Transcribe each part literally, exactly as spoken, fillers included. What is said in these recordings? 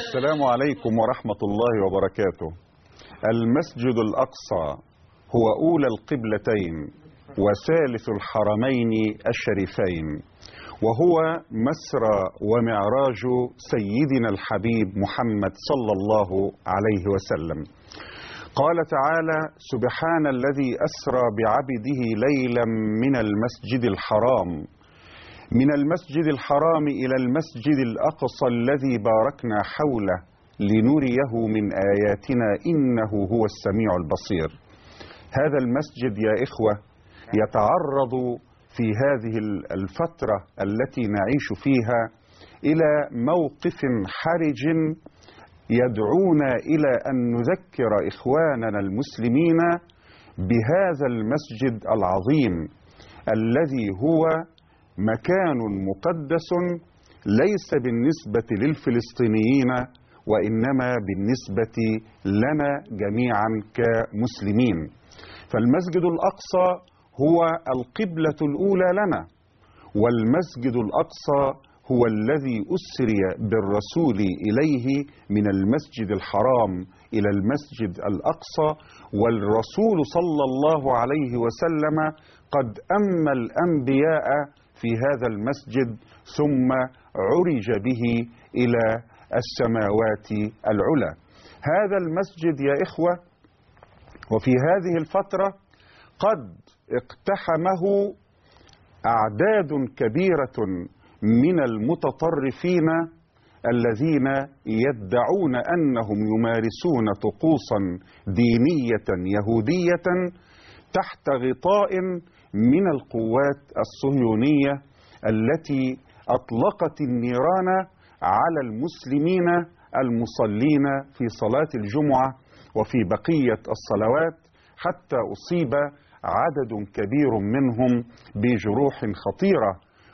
السلام عليكم ورحمة الله وبركاته. المسجد الأقصى هو أولى القبلتين وثالث الحرمين الشريفين، وهو مسرى ومعراج سيدنا الحبيب محمد صلى الله عليه وسلم. قال تعالى: سبحان الذي أسرى بعبده ليلا من المسجد الحرام من المسجد الحرام إلى المسجد الأقصى الذي باركنا حوله لنريه من آياتنا إنه هو السميع البصير. هذا المسجد يا إخوة يتعرض في هذه الفترة التي نعيش فيها إلى موقف حرج يدعونا إلى أن نذكر إخواننا المسلمين بهذا المسجد العظيم الذي هو مكان مقدس ليس بالنسبة للفلسطينيين وإنما بالنسبة لنا جميعا كمسلمين. فالمسجد الأقصى هو القبلة الأولى لنا، والمسجد الأقصى هو الذي أسري بالرسول إليه من المسجد الحرام إلى المسجد الأقصى، والرسول صلى الله عليه وسلم قد أما الأنبياء في هذا المسجد ثم عرج به إلى السماوات العلى. هذا المسجد يا إخوة وفي هذه الفترة قد اقتحمه أعداد كبيرة من المتطرفين الذين يدعون أنهم يمارسون طقوسا دينية يهودية تحت غطاء من القوات الصهيونية التي أطلقت النيران على المسلمين المصلين في صلاة الجمعة وفي بقية الصلوات، حتى أصيب عدد كبير منهم بجروح خطيرة،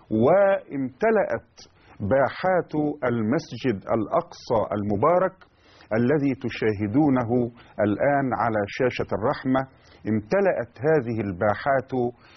وامتلأت باحات المسجد الأقصى المبارك الذي تشاهدونه الآن على شاشة الرحمة. امتلأت هذه الباحات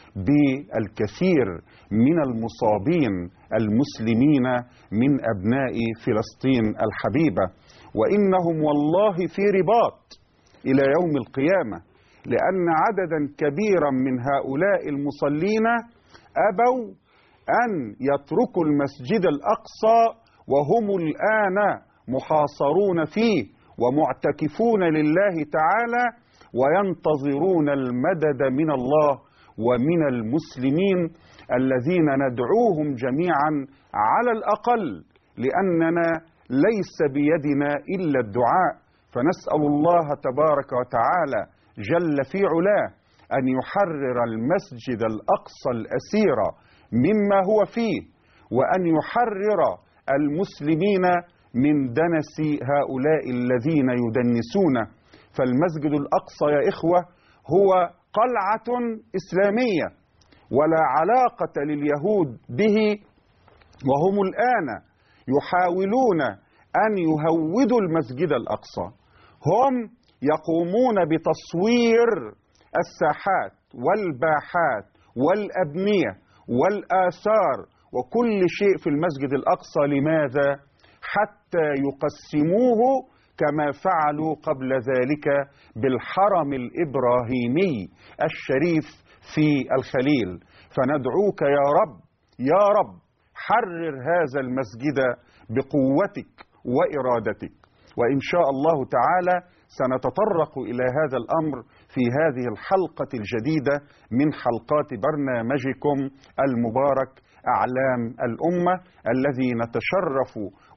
بالكثير من المصابين المسلمين من أبناء فلسطين الحبيبة، وإنهم والله في رباط إلى يوم القيامة، لأن عددا كبيرا من هؤلاء المصلين أبوا أن يتركوا المسجد الأقصى وهم الآن محاصرون فيه ومعتكفون لله تعالى وينتظرون المدد من الله ومن المسلمين الذين ندعوهم جميعا على الأقل، لأننا ليس بيدنا إلا الدعاء، فنسأل الله تبارك وتعالى جل في علاه أن يحرر المسجد الأقصى الأسير مما هو فيه، وأن يحرر المسلمين من دنس هؤلاء الذين يدنسون. فالمسجد الأقصى يا إخوة هو قلعة إسلامية ولا علاقة لليهود به، وهم الآن يحاولون أن يهودوا المسجد الأقصى. هم يقومون بتصوير الساحات والباحات والأبنية والآثار وكل شيء في المسجد الأقصى. لماذا؟ حتى يقسموه كما فعلوا قبل ذلك بالحرم الإبراهيمي الشريف في الخليل. فندعوك يا رب يا رب حرر هذا المسجد بقوتك وإرادتك، وإن شاء الله تعالى سنتطرق إلى هذا الأمر في هذه الحلقة الجديدة من حلقات برنامجكم المبارك أعلام الأمة، الذي نتشرف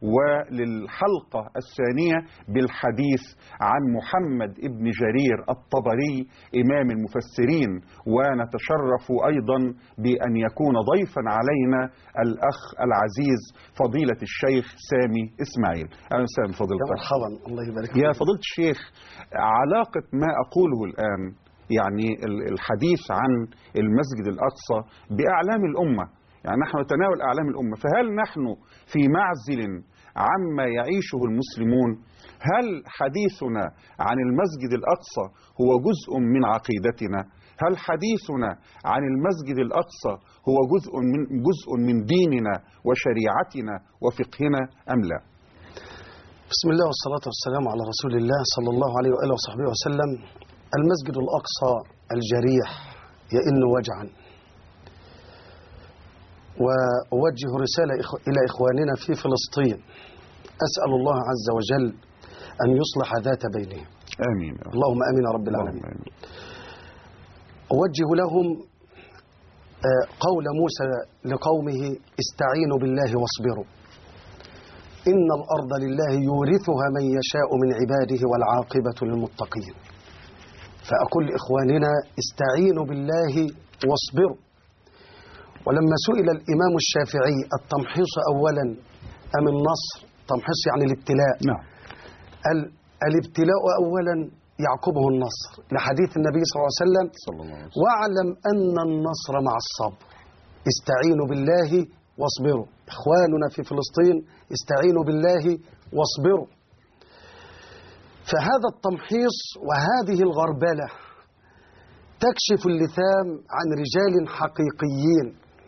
وللحلقة الثانية بالحديث عن محمد ابن جرير الطبري إمام المفسرين، ونتشرف أيضا بأن يكون ضيفا علينا الأخ العزيز فضيلة الشيخ سامي إسماعيل. أهلا وسهلا فضيلة. مرحبا، الله يبارك فيك. يا فضيلة الشيخ، علاقة ما أقوله الآن يعني الحديث عن المسجد الأقصى بأعلام الأمة، يعني نحن نتناول أعلام الأمة، فهل نحن في معزل عما يعيشه المسلمون؟ هل حديثنا عن المسجد الأقصى هو جزء من عقيدتنا؟ هل حديثنا عن المسجد الأقصى هو جزء من جزء من ديننا وشريعتنا وفقهنا أم لا؟ بسم الله والصلاة والسلام على رسول الله صلى الله عليه وآله وصحبه وسلم. المسجد الأقصى الجريح يئن وجعا، وأوجه رسالة إلى إخواننا في فلسطين، أسأل الله عز وجل أن يصلح ذات بينهم. آمين. اللهم آمين رب العالمين. آمين. أوجه لهم قول موسى لقومه: استعينوا بالله واصبروا إن الأرض لله يورثها من يشاء من عباده والعاقبة للمتقين. فأقول لإخواننا: استعينوا بالله واصبروا. ولما سئل الإمام الشافعي: التمحيص أولا أم النصر؟ تمحيص يعني الابتلاء. نعم. الابتلاء أولا يعقبه النصر، لحديث النبي صلى الله عليه وسلم: واعلم أن النصر مع الصبر. استعينوا بالله واصبروا. إخواننا في فلسطين استعينوا بالله واصبروا. فهذا التمحيص وهذه الغربلة تكشف اللثام عن رجال حقيقيين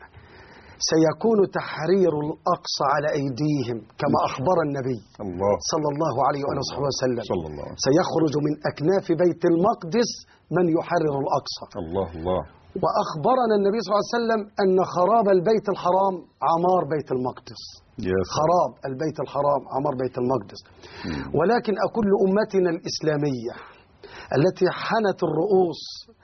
سيكون تحرير الأقصى على أيديهم كما أخبر النبي الله صلى الله عليه وآله وسلم. صلى الله. سيخرج من أكناف بيت المقدس من يحرر الأقصى. الله الله. وأخبرنا النبي صلى الله عليه وسلم أن خراب البيت الحرام عمار بيت المقدس. yes. خراب البيت الحرام عمار بيت المقدس. ولكن أقول لأمتنا الإسلامية التي حنت الرؤوس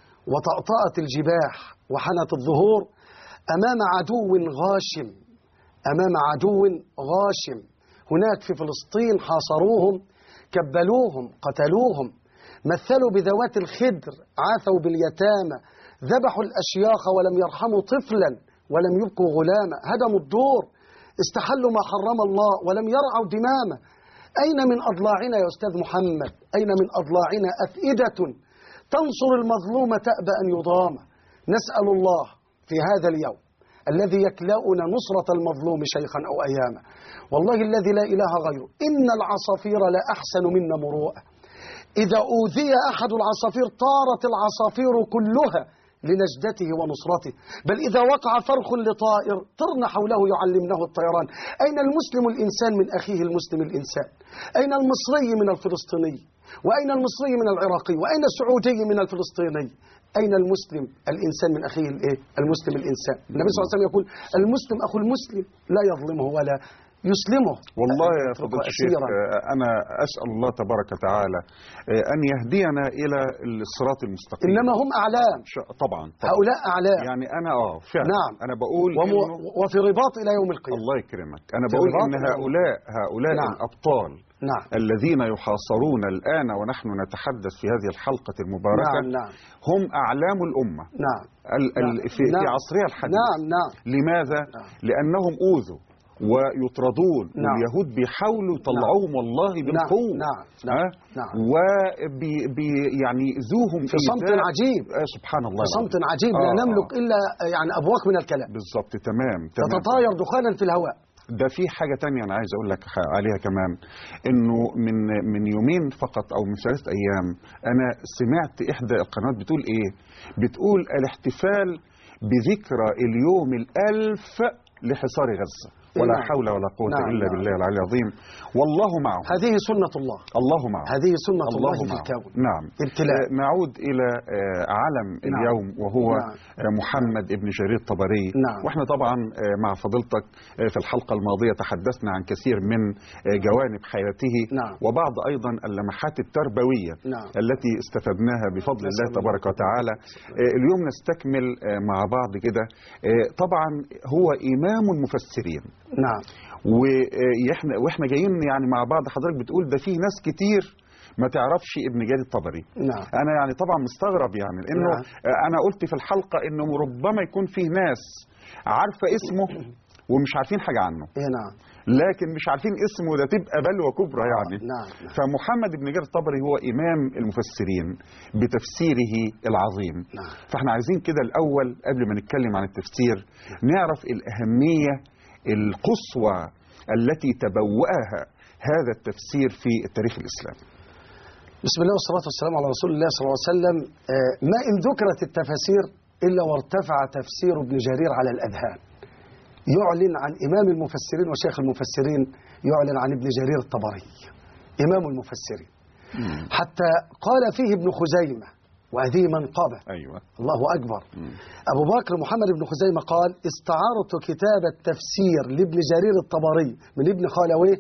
وطأطأت الجباح وحنت الظهور أمام عدو غاشم، أمام عدو غاشم. هناك في فلسطين حاصروهم، كبلوهم، قتلوهم، مثلوا بذوات الخدر، عاثوا باليتامى، ذبحوا الأشياخ ولم يرحموا طفلا ولم يبقوا غلاما، هدموا الدور، استحلوا ما حرم الله ولم يرعوا دمامه. أين من أضلاعنا يا أستاذ محمد؟ أين من أضلاعنا أفئدة تنصر المظلوم تأبى أن يضام؟ نسأل الله في هذا اليوم الذي يكلأنا نصرة المظلوم شيخا أو أياما، والله الذي لا إله غيره، إن العصافير لا أحسن منا مروءة. إذا أوذي أحد العصافير طارت العصافير كلها لنجدته ونصرته، بل إذا وقع فرخ لطائر طرن حوله يعلمنه الطيران. أين المسلم الإنسان من أخيه المسلم الإنسان؟ أين المصري من الفلسطيني؟ وأين المصري من العراقي؟ وأين السعودي من الفلسطيني؟ أين المسلم الإنسان من أخيه الإيه؟ المسلم الإنسان. النبي صلى الله عليه وسلم يقول: المسلم أخو المسلم لا يظلمه ولا يسلمه. والله يا فضيلة الشيخ، أنا أسأل الله تبارك وتعالى أن يهدينا إلى الصراط المستقيم. إنما هم أعلام. طبعا, طبعا. هؤلاء أعلام. يعني أنا آه فعلا. نعم. أنا بقول وم... وفي رباط إلى يوم القيامة. الله يكرمك. أنا بقول إن هؤلاء هؤلاء نعم. الأبطال نعم. الذين يحاصرون الآن ونحن نتحدث في هذه الحلقة المباركة نعم. نعم. هم أعلام الأمة. نعم. ال... ال... في... نعم. في عصرها الحديث. نعم. نعم. لماذا؟ نعم. لأنهم أوذوا ويطردون. نعم. واليهود بيحاولوا يطلعوهم. نعم. والله بالقوة. نعم. نعم. نعم. وبي بي يعني ذوهم في صمت عجيب. آه سبحان الله. في صمت عجيب. آه. لا نملك إلا يعني أبواق من الكلام. بالضبط. تمام. تمام. تتطاير دخانا في الهواء. ده في حاجة تانية أنا عايز أقول لك عليها كمان، إنه من من يومين فقط أو من ثلاثة أيام أنا سمعت إحدى القنوات بتقول إيه؟ بتقول الاحتفال بذكرى اليوم الألف لحصار غزة. ولا نعم. حول ولا قوة نعم. إلا نعم. بالله العلي العظيم. والله معه. هذه سنة الله. الله معه. هذه سنة الله, الله في الكون. نعم. ابتلاء. نعود إلى علم نعم. اليوم وهو نعم. محمد ابن جرير الطبري. نعم. واحنا طبعا مع فضيلتك في الحلقة الماضية تحدثنا عن كثير من جوانب حياته. نعم. وبعض أيضا اللمحات التربوية. نعم. التي استفدناها بفضل الله تبارك وتعالى. اليوم نستكمل مع بعض كده. طبعا هو إمام المفسرين. نعم. واحنا واحنا جايين يعني مع بعض، حضرتك بتقول ده في ناس كتير ما تعرفش ابن جرير الطبري. نعم. انا يعني طبعا مستغرب يعني لانه نعم. انا قلت في الحلقه انه ربما يكون فيه ناس عارفه اسمه ومش عارفين حاجه عنه. نعم. لكن مش عارفين اسمه، ده تبقى بلوى كبرى يعني. نعم. فمحمد بن جرير الطبري هو امام المفسرين بتفسيره العظيم. نعم. فاحنا عايزين كده الاول قبل ما نتكلم عن التفسير نعرف الاهميه القصوى التي تبوأها هذا التفسير في التاريخ الإسلامي. بسم الله والصلاة والسلام على رسول الله صلى الله عليه وسلم. ما إن ذكرت التفاسير إلا وارتفع تفسير ابن جرير على الأذهان. يعلن عن إمام المفسرين وشيخ المفسرين، يعلن عن ابن جرير الطبري. إمام المفسرين، حتى قال فيه ابن خزيمة، وهذه منقبة. أيوة. الله أكبر. مم. أبو بكر محمد بن خزيمة قال: استعرت كتاب التفسير لابن جرير الطبري من ابن خالويه،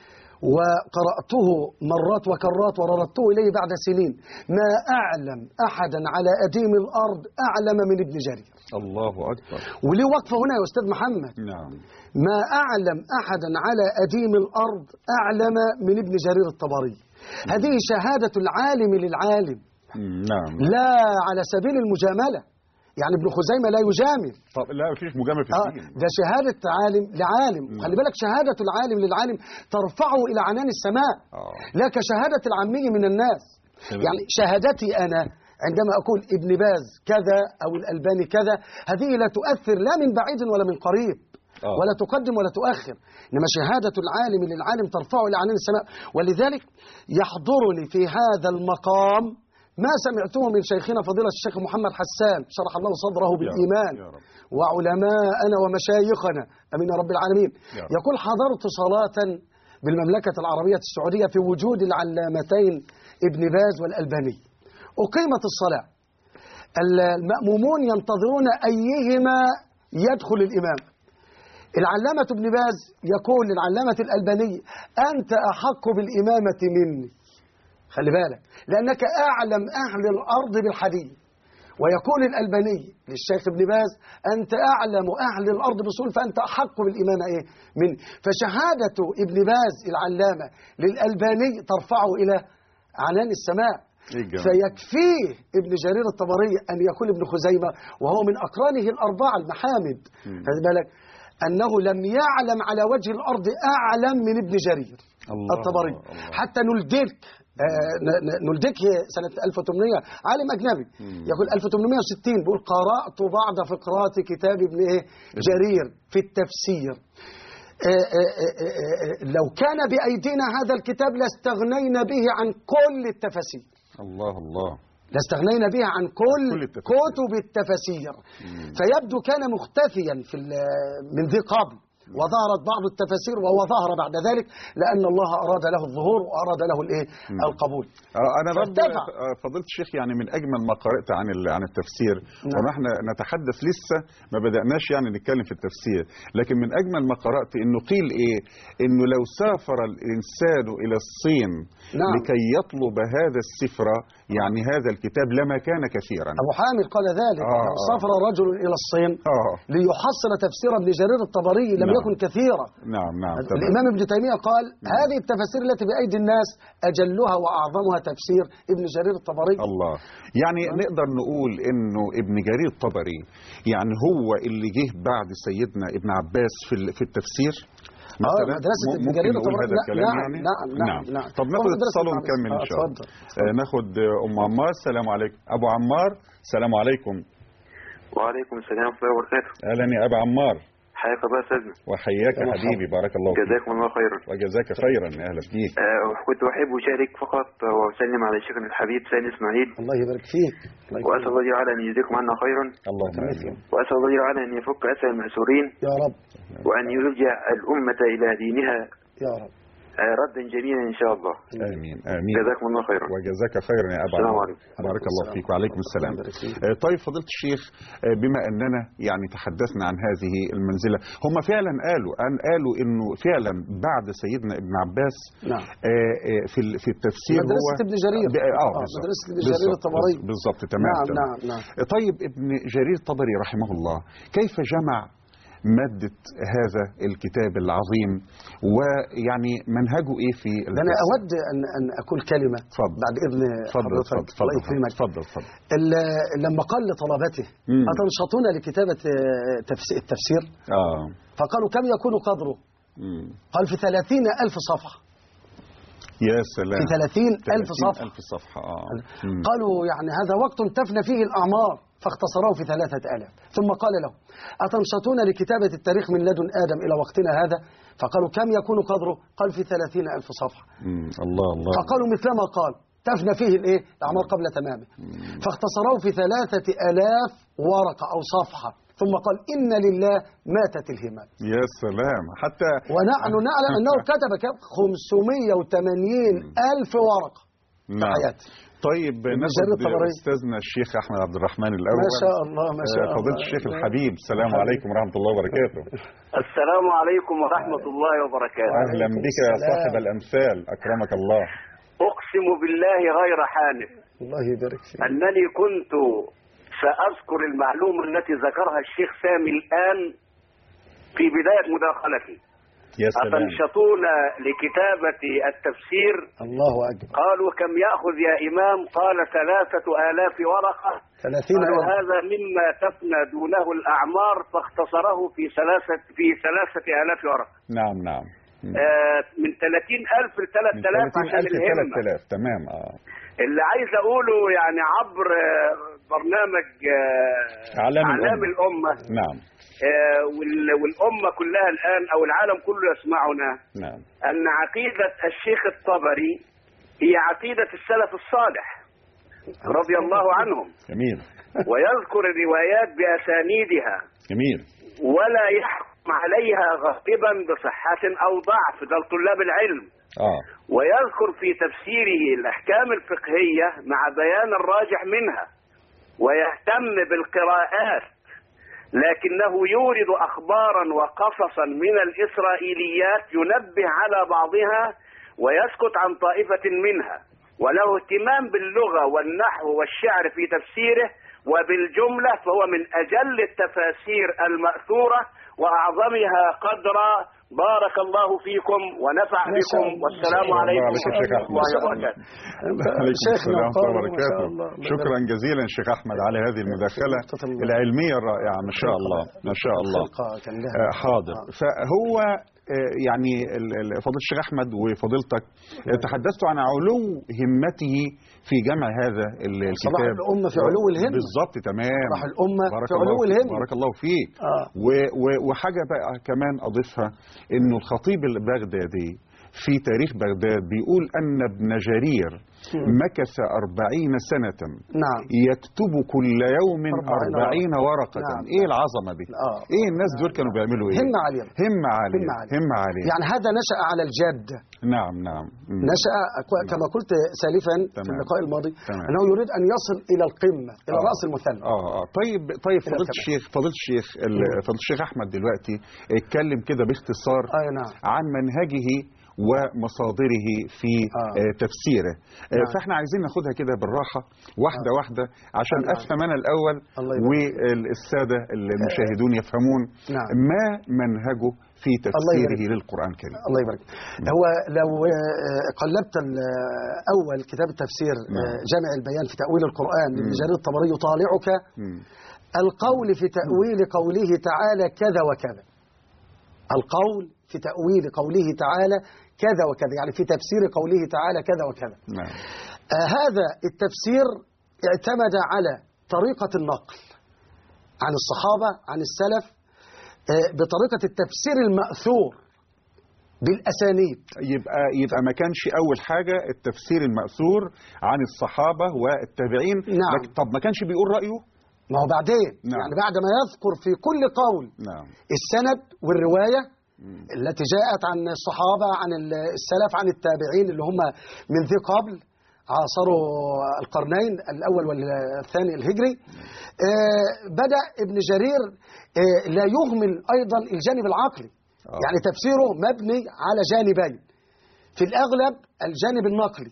وقرأته مرات وكرات ورددته إليه بعد سنين، ما أعلم أحدا على أديم الأرض أعلم من ابن جرير. الله أكبر. وليه وقفة هنا يا أستاذ محمد؟ نعم. ما أعلم أحدا على أديم الأرض أعلم من ابن جرير الطبري. هذه شهادة العالم للعالم. نعم. لا على سبيل المجاملة، يعني ابن خزيمة لا يجامل. طب لا مفيش مجاملة في الدين. آه ده شهادة عالم لعالم. نعم. خلي بالك، شهادة العالم للعالم ترفعه إلى عنان السماء. آه. لا كشهادة العامي من الناس. تمام. يعني شهادتي أنا عندما أقول ابن باز كذا أو الألباني كذا، هذه لا تؤثر لا من بعيد ولا من قريب. آه. ولا تقدم ولا تؤخر، إنما شهادة العالم للعالم ترفعه إلى عنان السماء. ولذلك يحضرني في هذا المقام ما سمعته من شيخنا فضيلة الشيخ محمد حسان شرح الله صدره بالإيمان، وعلماءنا ومشايخنا أمين يا رب العالمين، يقول: حضرت صلاة بالمملكة العربية السعودية في وجود العلامتين ابن باز والألباني. أقيمت الصلاة، المأمومون ينتظرون أيهما يدخل الإمام. العلامة ابن باز يقول للعلامة الألباني: أنت أحق بالإمامة مني، خلي بالك، لأنك أعلم أهل الأرض بالحديث. ويقول الألباني للشيخ ابن باز: أنت أعلم أهل الأرض بالأصول، فأنت أحق بالإمامة إيه مني. فشهادة ابن باز العلامة للألباني ترفعه إلى عنان السماء. فيكفيه ابن جرير الطبري أن يقول ابن خزيمة وهو من أقرانه الأربعة المحامد، خلي بالك، أنه لم يعلم على وجه الأرض أعلم من ابن جرير الله الطبري. الله. حتى نلدك آه نلدك سنة ألف وثمانمائة، عالم أجنبي، مم. يقول ألف وثمانمائة وستين، بيقول: قرأت بعض فقرات كتاب ابن إيه جرير في التفسير. آآ آآ آآ لو كان بأيدينا هذا الكتاب لاستغنينا به عن كل التفاسير. الله الله. لاستغنينا به عن كل, كل كتب التفاسير. مم. فيبدو كان مختفيا في من ذي قبل، وظهرت بعض التفاسير وهو ظهر بعد ذلك، لأن الله أراد له الظهور وأراد له الإيه القبول. أنا فضلت الشيخ، يعني من أجمل ما قرأت عن عن التفسير، نعم. ونحن نتحدث لسه ما بدأناش يعني نتكلم في التفسير، لكن من أجمل ما قرأت إنه قيل إيه إنه لو سافر الإنسان إلى الصين، نعم. لكي يطلب هذا السفر، يعني هذا الكتاب، لما كان كثيرا. أبو حامد قال ذلك. آه لو سافر رجل إلى الصين آه ليحصل تفسير ابن جرير الطبري لم نعم. يكن كثيرا. نعم نعم. الإمام ابن تيمية قال: نعم. هذه التفاسير التي بأيدي الناس أجلها وأعظمها تفسير ابن جرير الطبري. الله. يعني آه. نقدر نقول إنه ابن جرير الطبري يعني هو اللي جه بعد سيدنا ابن عباس في في التفسير مثلا. اه مدرسة ابن جرير الطبري. نعم يعني؟ نعم نعم نعم. طب ناخد اتصال ونكمل إن شاء الله. آه ناخد أم عمار. السلام عليكم. أبو عمار السلام عليكم. وعليكم السلام ورحمة الله وبركاته. أهلا يا أبا عمار. حياك الله أستاذنا. وحياك يا حبيبي، بارك الله فيك. جزاكم الله خيرا. وجزاك خيرا، أهلا بيك. آه كنت أحب أشارك فقط وأسلم على شيخنا الحبيب سيد إسماعيل. الله يبارك فيك. وأسأل الله تعالى أن يجزيكم عنا خيرا. اللهم آمين. وأسأل الله تعالى أن يفك أسر المأسورين يا رب، وأن يرجع الأمة إلى دينها يا رب ردا جميلا إن شاء الله. آمين آمين. جزاكم الله خيرا. وجزاك خيرا يا أبا. السلام عليكم. بارك الله فيك. وعليكم السلام. طيب فضيلة الشيخ، بما أننا يعني تحدثنا عن هذه المنزلة، هم فعلا قالوا أن قالوا إنه فعلا بعد سيدنا ابن عباس نعم. في في التفسير مدرسة هو ابن جرير. اه مدرسة ابن جرير الطبري. بالضبط. تمام. نعم نعم نعم. طيب ابن جرير الطبري رحمه الله كيف جمع مادة هذا الكتاب العظيم، ويعني منهجه ايه في التفسير؟ انا اود ان ان اقول كلمه فضل. بعد اذن حضرتك. الله يكرمك. اتفضل اتفضل. لما قال لطلبته: اتنشطون لكتابه التفسير؟ اه فقالوا: كم يكون قدره؟ مم. قال: في ثلاثين ألف صفحه. يا سلام. في ثلاثين ألف صفحه. ألف صفحه. اه قالوا: يعني هذا وقت تفنى فيه الاعمار، فاختصروه في ثلاثة آلاف. ثم قال له: أتنشطون لكتابة التاريخ من لدن آدم إلى وقتنا هذا؟ فقالوا: كم يكون قدره؟ قال: في ثلاثين ألف صفحة. مم. الله الله. فقالوا مثلما قال: تفنى فيه الإيه؟ الأعمار قبل تمامه. فاختصروه في ثلاثة آلاف ورقة أو صفحة، ثم قال إن لله ماتت الهمات. يا سلام. حتى ونحن نعلم أنه كتب كم خمسمائة وثمانين ألف ورقة في نعم. حياته. طيب ناخد أستاذنا الشيخ أحمد عبد الرحمن الأول. ما شاء الله ما شاء الله. فضيلة الشيخ الحبيب، السلام عليكم ورحمة الله وبركاته. السلام عليكم ورحمة الله وبركاته. أهلا بك يا صاحب الأمثال، أكرمك الله. أقسم بالله غير حانف الله يبارك فيك أنني كنت سأذكر المعلومة التي ذكرها الشيخ سامي الآن في بداية مداخلتي. يا سلام. أتنشطون لكتابة التفسير؟ الله أكبر. قالوا كم يأخذ يا إمام؟ قال ثلاثة آلاف ورقة. ثلاثين قالوا ورقة. هذا مما تفنى دونه الأعمار، فاختصره في ثلاثة في ثلاثة آلاف ورقة. نعم نعم. آه من ثلاثين ألف ل ثلاثة آلاف عشان الهمة. ثلاثة آلاف تمام. اه اللي عايز أقوله يعني عبر آه برنامج آه أعلام أعلام الأمة. الأمة. نعم. آه والأمة كلها الآن أو العالم كله يسمعنا. نعم. أن عقيدة الشيخ الطبري هي عقيدة السلف الصالح رضي الله عنهم. جميل. ويذكر الروايات بأسانيدها. جميل. ولا يحكم عليها غالبا بصحة أو ضعف، ده لطلاب العلم. آه. ويذكر في تفسيره الأحكام الفقهية مع بيان الراجح منها، ويهتم بالقراءات، لكنه يورد أخبارا وقصصا من الإسرائيليات ينبه على بعضها ويسكت عن طائفة منها، وله اهتمام باللغة والنحو والشعر في تفسيره، وبالجملة فهو من أجل التفاسير المأثورة وأعظمها قدرا. بارك الله فيكم ونفع بكم، والسلام عليكم ورحمة الله وبركاته. شيخنا وبركاته. شكرا جزيلا شيخ أحمد على هذه المداخلة العلمية الرائعة، ما شاء الله ما شاء الله. حاضر. فهو يعني فضيلة الشيخ أحمد وفضيلتك تحدثتوا عن علو همته في جمع هذا الكتاب. صلاح الأمة في علو الهمة. بالضبط تمام. صلاح الأمة في علو الهمة. بارك الله فيك. آه. وحاجة بقى كمان أضيفها، إنه الخطيب البغدادي في تاريخ بغداد بيقول أن ابن جرير مكث أربعين سنة نعم. يكتب كل يوم أربعين ورقة. نعم. إيه العظمة دي؟ آه. إيه الناس دول كانوا بيعملوا إيه؟ همة عالية. همة عالية. همة عالية. يعني هذا نشأ على الجادة. نعم نعم. مم. نشأ كما قلت سالفا تمام. في اللقاء الماضي. تمام. أنه يريد أن يصل إلى القمة، إلى آه. رأس المثلث. آه آه طيب طيب فضيلة الشيخ فضيلة الشيخ فضيلة الشيخ أحمد دلوقتي اتكلم كده باختصار آه نعم. عن منهجه ومصادره في آه. تفسيره. نعم. فاحنا عايزين ناخدها كده بالراحة واحدة آه. واحدة عشان نعم. أفهم أنا الأول والسادة المشاهدون يفهمون نعم. ما منهجه في تفسيره للقرآن الكريم. الله يبارك. هو لو قلبت أول كتاب التفسير نعم. جامع البيان في تأويل القرآن لابن جرير الطبري يطالعك مم. القول في تأويل قوله تعالى كذا وكذا. القول في تأويل قوله تعالى كذا وكذا، يعني في تفسير قوله تعالى كذا وكذا. نعم. آه هذا التفسير اعتمد على طريقة النقل عن الصحابة عن السلف آه بطريقة التفسير المأثور بالأسانيد. يبقى يبقى ما كانش أول حاجة التفسير المأثور عن الصحابة والتابعين. نعم. طب ما كانش بيقول رأيه؟ ما هو بعدين. نعم. يعني بعد ما يذكر في كل قول نعم. السند والرواية مم. التي جاءت عن الصحابة عن السلف عن التابعين اللي هم من ذي قبل عاصروا القرنين الأول والثاني الهجري. آه بدأ ابن جرير آه لا يهمل أيضا الجانب العقلي. آه. يعني تفسيره مبني على جانبين، في الأغلب الجانب النقلي،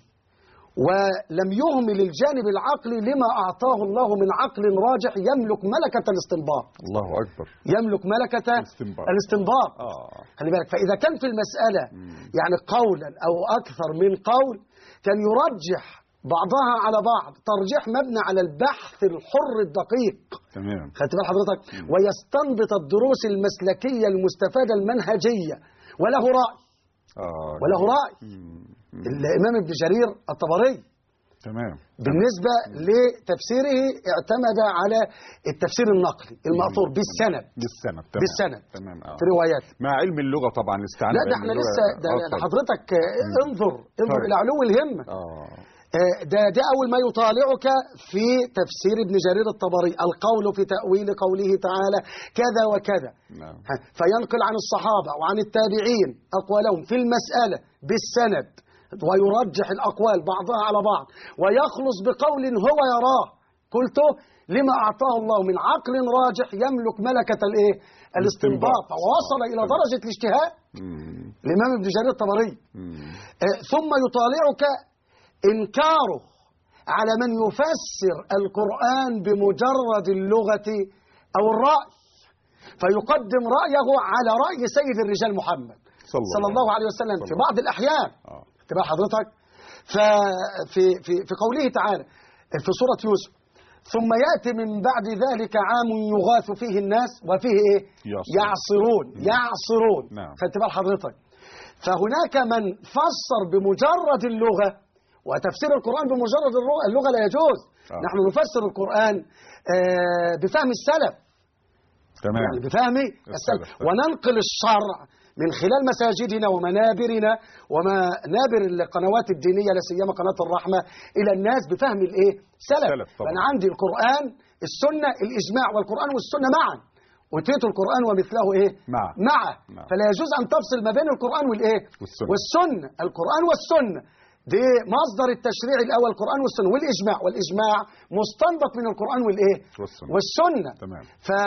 ولم يهمل الجانب العقلي لما أعطاه الله من عقل راجح يملك ملكة الاستنباط. الله أكبر. يملك ملكة الاستنباط. الاستنباط. آه. خلي بالك، فإذا كان في المسألة مم. يعني قولا أو أكثر من قول كان يرجح بعضها على بعض ترجيح مبني على البحث الحر الدقيق. تمام. خدت بال حضرتك؟ مم. ويستنبط الدروس المسلكية المستفادة المنهجية، وله رأي. آه. وله رأي. مم. الإمام ابن جرير الطبري تمام. بالنسبة لتفسيره اعتمد على التفسير النقلي المأثور بالسند. بالسند. تمام. بالسند. تمام. آه. في روايات. مع علم اللغة طبعا الاستعانة. لا ده احنا لسه ده حضرتك انظر انظر إلى علو الهمة. آه. ده, ده أول ما يطالعك في تفسير ابن جرير الطبري، القول في تأويل قوله تعالى كذا وكذا. نعم. فينقل عن الصحابة وعن التابعين أقوالهم في المسألة بالسند، ويرجح الأقوال بعضها على بعض، ويخلص بقول هو يراه. قلت لما أعطاه الله من عقل راجح يملك ملكة الإيه؟ الاستنباط، ووصل إلى درجة الاجتهاد الإمام ابن جرير الطبري. ثم يطالعك إنكاره على من يفسر القرآن بمجرد اللغة أو الرأي، فيقدم رأيه على رأي سيد الرجال محمد صلى, صلى الله عليه وسلم في بعض الأحيان. تبقى حضرتك ففي في في قوله تعالى في سورة يوسف ثم يأتي من بعد ذلك عام يغاث فيه الناس وفيه إيه؟ يعصرون يعصرون. نعم. خدت بال حضرتك؟ فهناك من فسر بمجرد اللغة، وتفسير القرآن بمجرد اللغة لا يجوز. آه. نحن نفسر القرآن آه بفهم السلف، تمام، يعني بفهم السلف، وننقل الشرع من خلال مساجدنا ومنابرنا ومنابر القنوات الدينية لا سيما قناة الرحمة إلى الناس بفهم الإيه؟ سلف. فأنا عندي القرآن السنة الإجماع والقرآن والسنة معا، أتيت القرآن ومثله إيه؟ معه معه. فلا يجوز أن تفصل ما بين القرآن والإيه؟ والسنة. والسنة. القرآن والسنة دي مصدر التشريع الأول، القرآن والسنة، والإجماع والإجماع مستنبط من القرآن والإيه؟ والسنة, والسنة. تمام.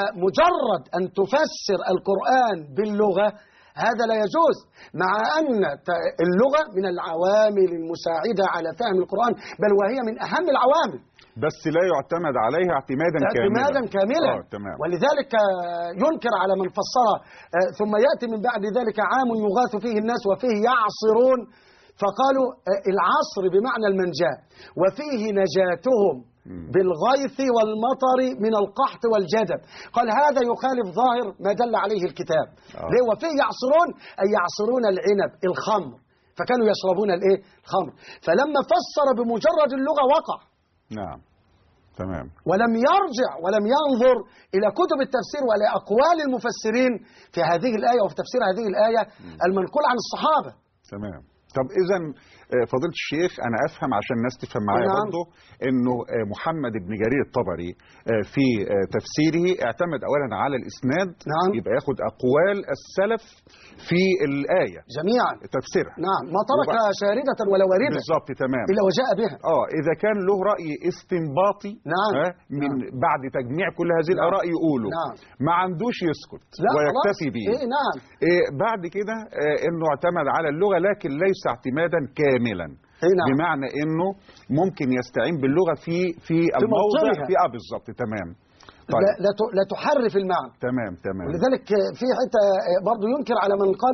فمجرد أن تفسر القرآن باللغة هذا لا يجوز، مع أن اللغة من العوامل المساعدة على فهم القرآن، بل وهي من أهم العوامل، بس لا يعتمد عليها اعتمادا كاملا اعتمادا كاملا. آه، تمام. ولذلك ينكر على من فسرها ثم يأتي من بعد ذلك عام يغاث فيه الناس وفيه يعصرون، فقالوا العصر بمعنى المنجاة، وفيه نجاتهم بالغيث والمطر من القحط والجدب. قال هذا يخالف ظاهر ما دل عليه الكتاب. آه. ليه؟ وفيه يعصرون أي يعصرون العنب الخمر، فكانوا يشربون الايه؟ الخمر. فلما فسر بمجرد اللغة وقع. نعم، تمام. ولم يرجع ولم ينظر إلى كتب التفسير ولا أقوال المفسرين في هذه الآية وفي تفسير هذه الآية المنقول عن الصحابة. تمام. طب إذا فضيلة الشيخ أنا أفهم عشان الناس تفهم معايا نعم. برضه إنه محمد بن جرير الطبري في تفسيره اعتمد أولا على الإسناد. نعم. يبقى ياخد أقوال السلف في الآية جميعا تفسيرها. نعم، ما ترك شاردة ولا واردة بالظبط، تمام، إلا وجاء بها. اه إذا كان له رأي استنباطي نعم. آه من نعم. بعد تجميع كل هذه الآراء يقوله. نعم. ما عندوش يسكت لا ويكتفي به. إيه نعم. إيه بعد كده آه إنه اعتمد على اللغة لكن ليس اعتمادا كاملا. إيه نعم. بمعنى إنه ممكن يستعين باللغة في في الموضع في اه بالظبط، تمام. طيب. لا, لا, لا تحرف المعنى. تمام تمام. ولذلك في حتة برضو ينكر على من قال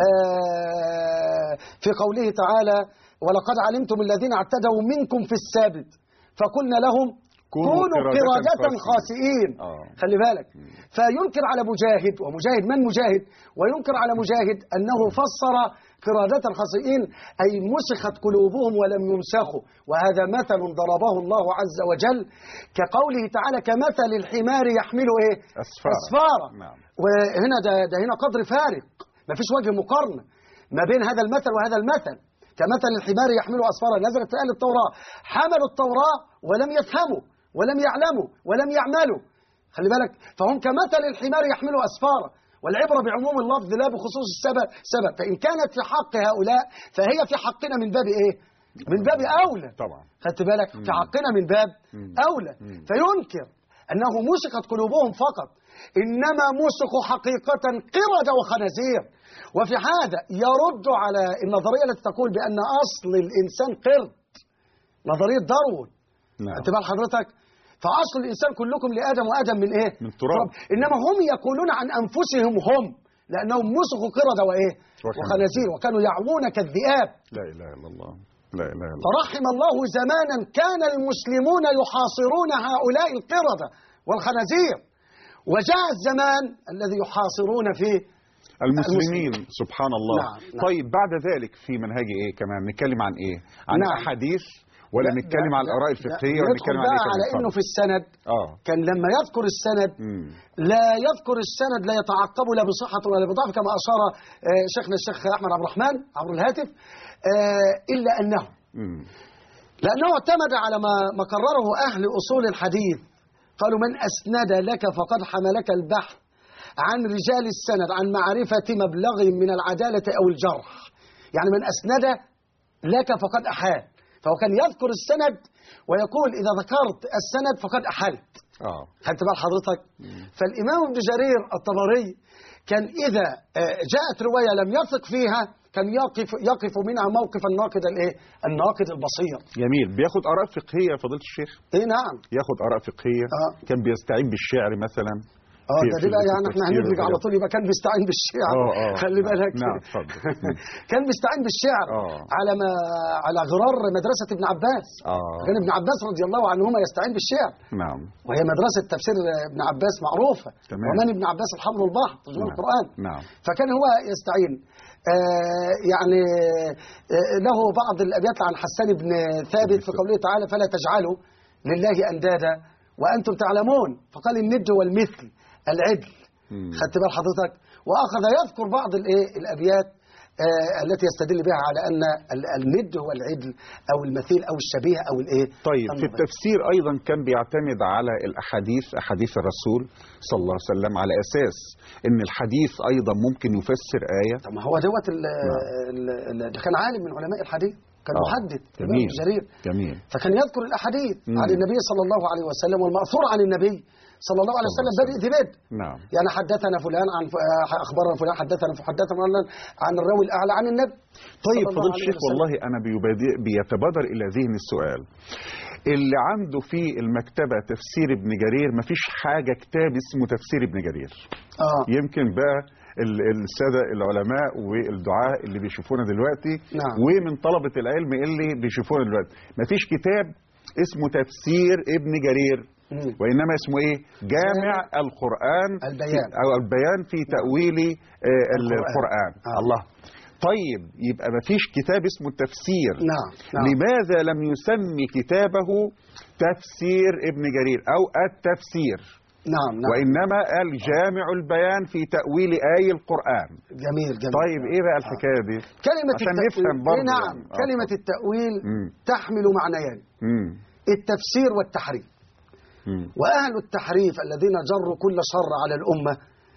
آه في قوله تعالى ولقد علمتم الذين اعتدوا منكم في السبت فقلنا لهم كونوا قردة خاسئين. آه. خلي بالك. مم. فينكر على مجاهد، ومجاهد من مجاهد، وينكر على مجاهد أنه فسر قردة خاسئين أي مسخت قلوبهم ولم يمسخوا، وهذا مثل ضربه الله عز وجل كقوله تعالى كمثل الحمار يحمل إيه؟ أسفارا. أسفارا. نعم. وهنا ده, ده هنا قدر فارق، ما فيش وجه مقارنة ما بين هذا المثل وهذا المثل. كمثل الحمار يحمل أسفارا نزلت في أهل التوراة، حملوا التوراة ولم يفهموا ولم يعلموا ولم يعملوا. خلي بالك، فهم كمثل الحمار يحمل أسفارا، والعبرة بعموم اللفظ لا بخصوص السبب سبب، فإن كانت في حق هؤلاء فهي في حقنا من باب إيه؟ من باب أولى طبعا. خدت بالك؟ في حقنا من باب أولى. فينكر أنه مسخت قلوبهم فقط، إنما مسخوا حقيقة قردة وخنازير. وفي هذا يرد على النظرية التي تقول بأن أصل الإنسان قرد، نظرية داروين. نعم. أنت بقى حضرتك، فأصل الإنسان كلكم لآدم وآدم من إيه؟ من تراب. إنما هم يقولون عن أنفسهم هم لأنهم مسخوا قردة وإيه؟ وخنازير، وكانوا يعوون كالذئاب. لا إله إلا الله، لا إله إلا الله. فرحم الله زمانا كان المسلمون يحاصرون هؤلاء القردة والخنازير، وجاء الزمان الذي يحاصرون فيه المسلمين. سبحان الله. نعم. نعم. طيب بعد ذلك في منهج إيه كمان نتكلم عن إيه؟ عن نعم. أحاديث ولا نتكلم عن الآراء الفقهية ولا نتكلم عن إيه؟ على إنه في السند آه. كان لما يذكر السند مم. لا يذكر السند لا يتعقب لا بصحة ولا بضعف، كما أشار شيخنا الشيخ أحمد عبد الرحمن عبر الهاتف، إلا أنه مم. لأنه اعتمد على ما ما قرره أهل أصول الحديث. قالوا من أسند لك فقد حملك البحث عن رجال السند عن معرفة مبلغ من العدالة أو الجرح. يعني من أسند لك فقد أحال، فهو كان يذكر السند ويقول إذا ذكرت السند فقد أحلت. اه خدت بال حضرتك؟ فالإمام ابن جرير الطبري كان إذا جاءت رواية لم يثق فيها كان يقف يقف منها موقف الناقد الايه؟ الناقد البصير. جميل. بياخد آراء فقهية يا فضيلة الشيخ؟ ايه نعم. ياخد آراء فقهية. آه. كان بيستعين بالشعر مثلا. اه ده دي بقى يعني احنا هندرج على طول، يبقى كان بيستعين بالشعر. اه اه خلي بالك. نعم اتفضل. كان بيستعين بالشعر اه على ما على غرار مدرسة ابن عباس. اه كان ابن عباس رضي الله عنهما يستعين بالشعر. نعم. وهي مدرسة تفسير ابن عباس معروفة. تمام. ومن ابن عباس الحبر والبحر ترجمة نعم. القرآن. نعم. فكان هو يستعين. آه يعني آه له بعض الأبيات عن حسان بن ثابت في قوله تعالى فلا تجعلوا لله أندادا وأنتم تعلمون، فقال الند والمثل العدل. خدت بال حضرتك؟ وأخذ يذكر بعض الايه الأبيات آه التي يستدل بها على أن الند هو العدل أو المثيل أو الشبيه أو الايه. طيب في التفسير أيضا كان بيعتمد على الأحاديث، أحاديث الرسول صلى الله عليه وسلم، على أساس أن الحديث أيضا ممكن يفسر آية. طب ما هو دوت ده كان عالم من علماء الحديث، كان آه. محدث. جميل. جرير. جميل. فكان يذكر الأحاديث مم. عن النبي صلى الله عليه وسلم والمأثور عن النبي صلى الله عليه وسلم بدء ذي بدء. نعم. يعني حدثنا فلان عن أخبرنا فلان حدثنا حدثنا عن الراوي الأعلى عن النبي. طيب فضيلة الشيخ والله أنا بيتبادر إلى ذهن السؤال، اللي عنده في المكتبة تفسير ابن جرير مفيش حاجة كتاب اسمه تفسير ابن جرير. آه. يمكن بقى السادة العلماء والدعاء اللي بيشوفونا دلوقتي نعم. ومن طلبة العلم اللي بيشوفونا دلوقتي مفيش كتاب اسمه تفسير ابن جرير، مم. وإنما اسمه إيه؟ جامع القرآن البيان أو البيان في تأويل آه القرآن, القرآن. آه. الله. طيب يبقى مفيش كتاب اسمه التفسير. نعم. نعم. لماذا لم يسمي كتابه تفسير ابن جرير أو التفسير؟ نعم. نعم. وإنما قال جامع البيان في تأويل آي القرآن. جميل جميل. طيب إيه بقى الحكاية دي؟ كلمة عشان التأويل نفهم برضه. إيه نعم. يعني. كلمة التأويل مم. تحمل معنيين، مم. التفسير والتحريف. مم. وأهل التحريف الذين جروا كل شر على الأمة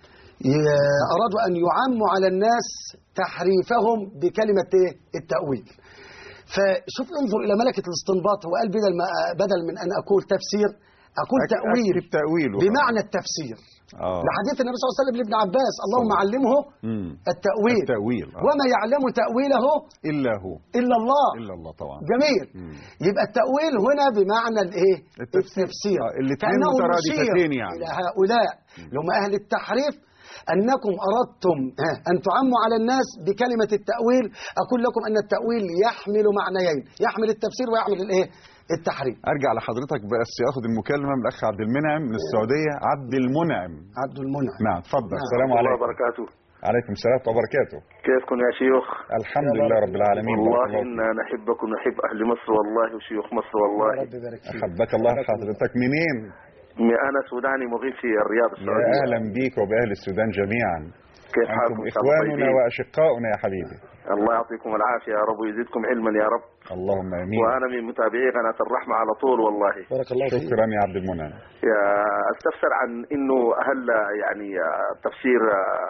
أرادوا أن يعموا على الناس تحريفهم بكلمة إيه؟ التأويل. فشوف انظر إلى ملكة الاستنباط، وقال بدل ما بدل من أن أقول تفسير أقول أك- تأويل أكتب تأويل بمعنى التفسير. آه. لحديث النبي صلى الله عليه وسلم لابن عباس اللهم علمه مم. التأويل, التأويل. آه. وما يعلم تأويله إلا هو. إلا الله. إلا الله طبعا. جميل. مم. يبقى التأويل هنا بمعنى الايه؟ التفسير. التفسير. آه. الاثنين كأنه مترادفتين يشير يعني. إلى هؤلاء اللي هم أهل التحريف أنكم أردتم أن تعموا على الناس بكلمة التأويل. أقول لكم أن التأويل يحمل معنيين، يحمل التفسير ويحمل الإيه؟ التحريف. أرجع لحضرتك بس ياخد المكالمة من الأخ عبد المنعم من السعودية. عبد المنعم. عبد المنعم. نعم اتفضل. نعم. السلام الله عليكم. وبركاته. عليكم السلام وبركاته. كيفكم يا شيوخ؟ الحمد لله رب العالمين. والله إنا نحبكم نحب أهل مصر والله وشيوخ مصر والله. يا رب يبارك فيك. أحبك الله. حضرتك منين؟ أنا سوداني مقيم في الرياض يا السعودية. أهلا بيك وبأهل السودان جميعا. كيف أنتم حالكم؟ إخواننا وأشقاؤنا يا حبيبي. الله يعطيكم العافية يا رب ويزيدكم علما يا رب. اللهم آمين. وأنا من متابعي قناة الرحمة على طول والله. بارك الله فيك. شكرا يا عبد المنعم. يا استفسر عن إنه هل يعني تفسير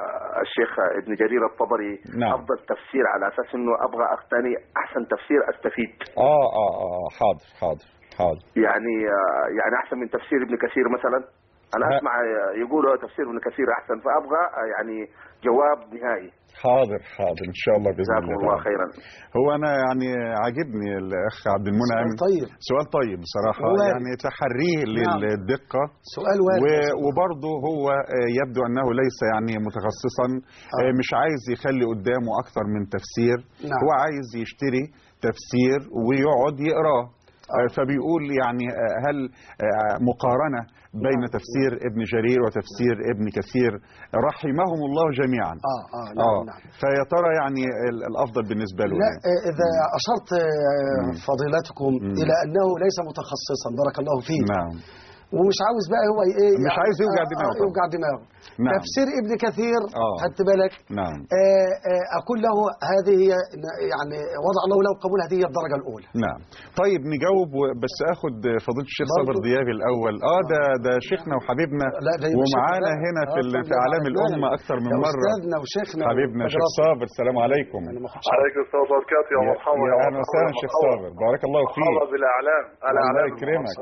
الشيخ ابن جرير الطبري نعم. أفضل تفسير على أساس إنه أبغى أقتني أحسن تفسير أستفيد. آه آه آه حاضر حاضر حاضر. يعني يعني أحسن من تفسير ابن كثير مثلا. أنا ها. أسمع يقولوا تفسير ابن كثير أحسن، فأبغى يعني جواب نهائي. حاضر حاضر إن شاء الله بإذن جزاكم الله. الله خيرا. هو أنا يعني عاجبني الأخ عبد المنعم. سؤال طيب. سؤال طيب بصراحة. وارد. يعني تحريه نعم. للدقة. سؤال وارد. و- وبرضه هو آه، يبدو أنه ليس يعني متخصصا. آه. آه، مش عايز يخلي قدامه أكثر من تفسير. نعم. هو عايز يشتري تفسير ويقعد يقراه. آه، فبيقول يعني آه، هل آه، مقارنة بين نعم. تفسير ابن جرير وتفسير ابن كثير رحمهم الله جميعا. آه آه نعم آه. نعم. فيا ترى يعني ال- الأفضل بالنسبة له لا إيه؟ آه، إذا أشرت آه، مم. فضيلتكم مم. إلى أنه ليس متخصصا بارك الله فيك. نعم. ومش عاوز بقى هو ايه مش عايز يوجع دماغه. آه يوجع دماغه. نعم. تفسير ابن كثير آه. خدت بالك. نعم. آه آه اقول له هذه هي يعني وضع الله له قبول، هذه هي الدرجه الاولى. نعم. طيب نجاوب بس اخد فضيله الشيخ صابر ديابي الاول. اه ده ده شيخنا وحبيبنا ومعانا هنا في آه في اعلام الامه اكثر من مره. استاذنا وشيخنا حبيبنا شيخ صابر، السلام عليكم. عليكم السلام ورحمه الله وبركاته. يا مرحبا يا اهلا وسهلا شيخ صابر، بارك الله فيك. مرحبا بالاعلام. الله يكرمك.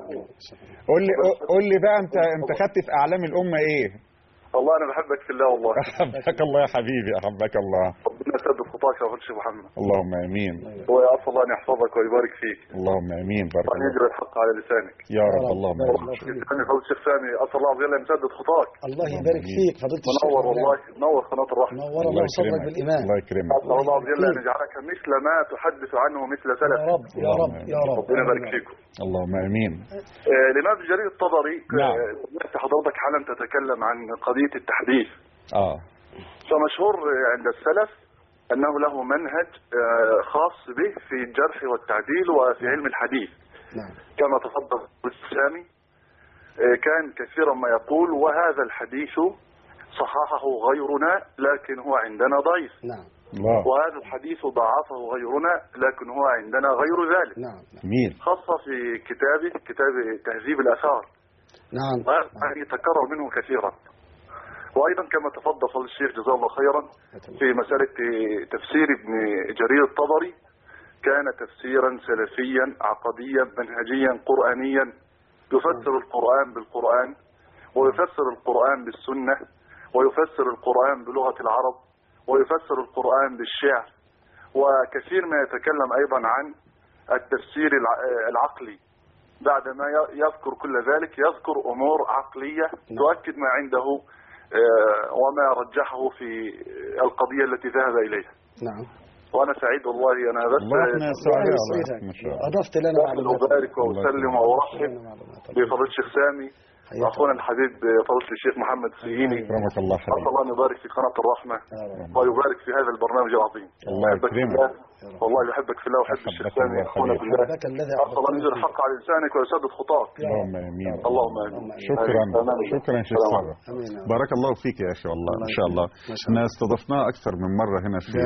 قول لي قول لي بقى انت انت خدت في اعلام الامه ايه؟ والله انا بحبك في الله والله. احبك الله يا حبيبي، احبك الله. ربنا يسدد خطاك يا فضيلة الشيخ محمد. اللهم امين. واسال الله ان يحفظك ويبارك فيك. اللهم امين. بارك وان الله. يجري الحق على لسانك يا رب. اللهم امين. فضيلة الشيخ سامي، اسال الله عز وجل ان يسدد خطاك. الله يبارك فيك فضيله الشيخ. منور والله، منور قناه الرحمه. منور الله صدرك بالايمان. الله يكرمك. اسال الله عز وجل ان يجعلك مثل ما تحدث عنه مثل سلف. يا رب يا رب يا رب. ربنا يبارك فيكم. اللهم امين. آه، الامام ابن جرير الطبري نعم. سمعت حضرتك حالا تتكلم عن قضيه التحديث. اه فمشهور عند السلف انه له منهج آه، خاص به في الجرح والتعديل وفي علم الحديث. نعم. كما تفضل السامي آه، كان كثيرا ما يقول وهذا الحديث صححه غيرنا لكن هو عندنا ضعيف. نعم. الله. وهذا الحديث ضعفه غيرنا لكن هو عندنا غير ذلك. نعم. جميل. خاصة في كتابه كتاب تهذيب الآثار. نعم. يعني يتكرر منه كثيرا. وأيضا كما تفضل فضل الشيخ جزاه الله خيرا في مسألة تفسير ابن جرير الطبري، كان تفسيرا سلفيا عقديا منهجيا قرآنيا، يفسر القرآن بالقرآن ويفسر القرآن بالسنة ويفسر القرآن بلغة العرب ويفسر القرآن بالشعر. وكثير ما يتكلم أيضا عن التفسير العقلي، بعدما يذكر كل ذلك يذكر أمور عقلية تؤكد ما عنده وما رجحه في القضية التي ذهب إليها. نعم. وأنا سعيد والله. أنا بس الله احنا سعيد. ما شاء الله. أضفت لنا معلومات. أبارك وأسلم وأرحب بفضيلة الشيخ سامي واخونا الحبيب فضيلة الشيخ محمد سيهيني. رحمك الله حبيبي. اسال الله ان يبارك في قناه الرحمه ويبارك في هذا البرنامج العظيم. الله يكرمك. والله يحبك في الله ويحب الشيخ سامي اخونا في الله. اسال الله ان يجعل الحق على لسانك ويسدد خطاك. اللهم امين. اللهم امين. شكرا شكرا شيخ صابر. بارك الله فيك يا اخي والله ان شاء الله. احنا استضفناه اكثر من مره هنا في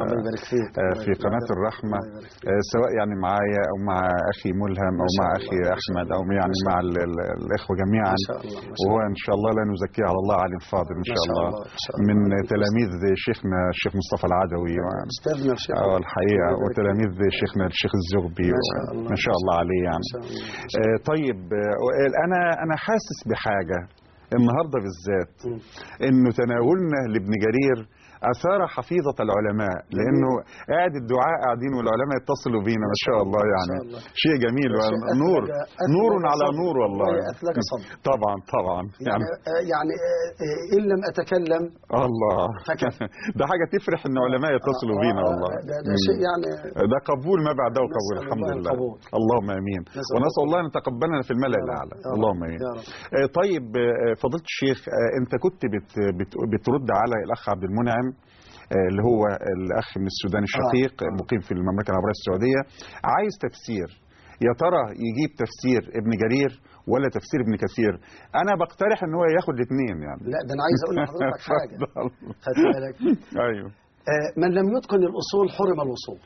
في قناه الرحمه، سواء يعني معايا او مع اخي ملهم او مع اخي احمد او يعني مع الاخوه جميعا. وهو ان شاء الله لا نزكيه على الله عالم فاضل ان شاء الله من تلاميذ شيخنا الشيخ مصطفى العدوي استاذنا الشيخ اه الحقيقه وتلاميذ شيخنا الشيخ الزغبي ما شاء الله عليه يعني. آه طيب آه انا انا حاسس بحاجه النهارده بالذات انه تناولنا لابن جرير اثار حفيظه العلماء، لانه قاعد الدعاء قاعدين والعلماء يتصلوا بينا ما شاء الله يعني شيء جميل. نور نور على نور والله. طبعا طبعا يعني يعني ان لم اتكلم الله ده حاجه تفرح ان علماء يتصلوا بينا والله. ده, ده شيء يعني ده قبول ما بعده قبول الحمد لله. اللهم امين. ونسال الله ان يتقبلنا في الملأ الاعلى. اللهم امين. طيب فضيله الشيخ انت كنت بت بت بترد على الاخ عبد المنعم اللي هو الأخ من السودان الشقيق آه. مقيم في المملكة العربية السعودية، عايز تفسير. يا ترى يجيب تفسير ابن جرير ولا تفسير ابن كثير؟ أنا بقترح إن هو ياخد الاثنين يعني. لا ده أنا عايز أقول لحضرتك حاجة. خدت بالك؟ أيوه. آه من لم يتقن الأصول حرم الوصول.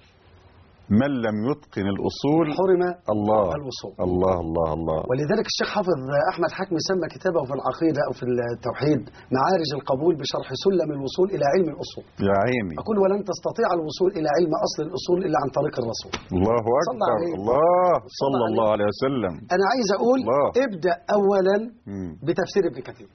من لم يتقن الأصول حرم الله الوصول. الله الله الله. ولذلك الشيخ حافظ أحمد حكمي سمى كتابه في العقيدة أو في التوحيد معارج القبول بشرح سلم الوصول إلى علم الأصول. يا عيني. أقول ولن تستطيع الوصول إلى علم أصل الأصول إلا عن طريق الرسول. الله أكبر. الله صلى الله عليه وسلم. أنا عايز أقول الله. ابدأ أولا بتفسير ابن كثير.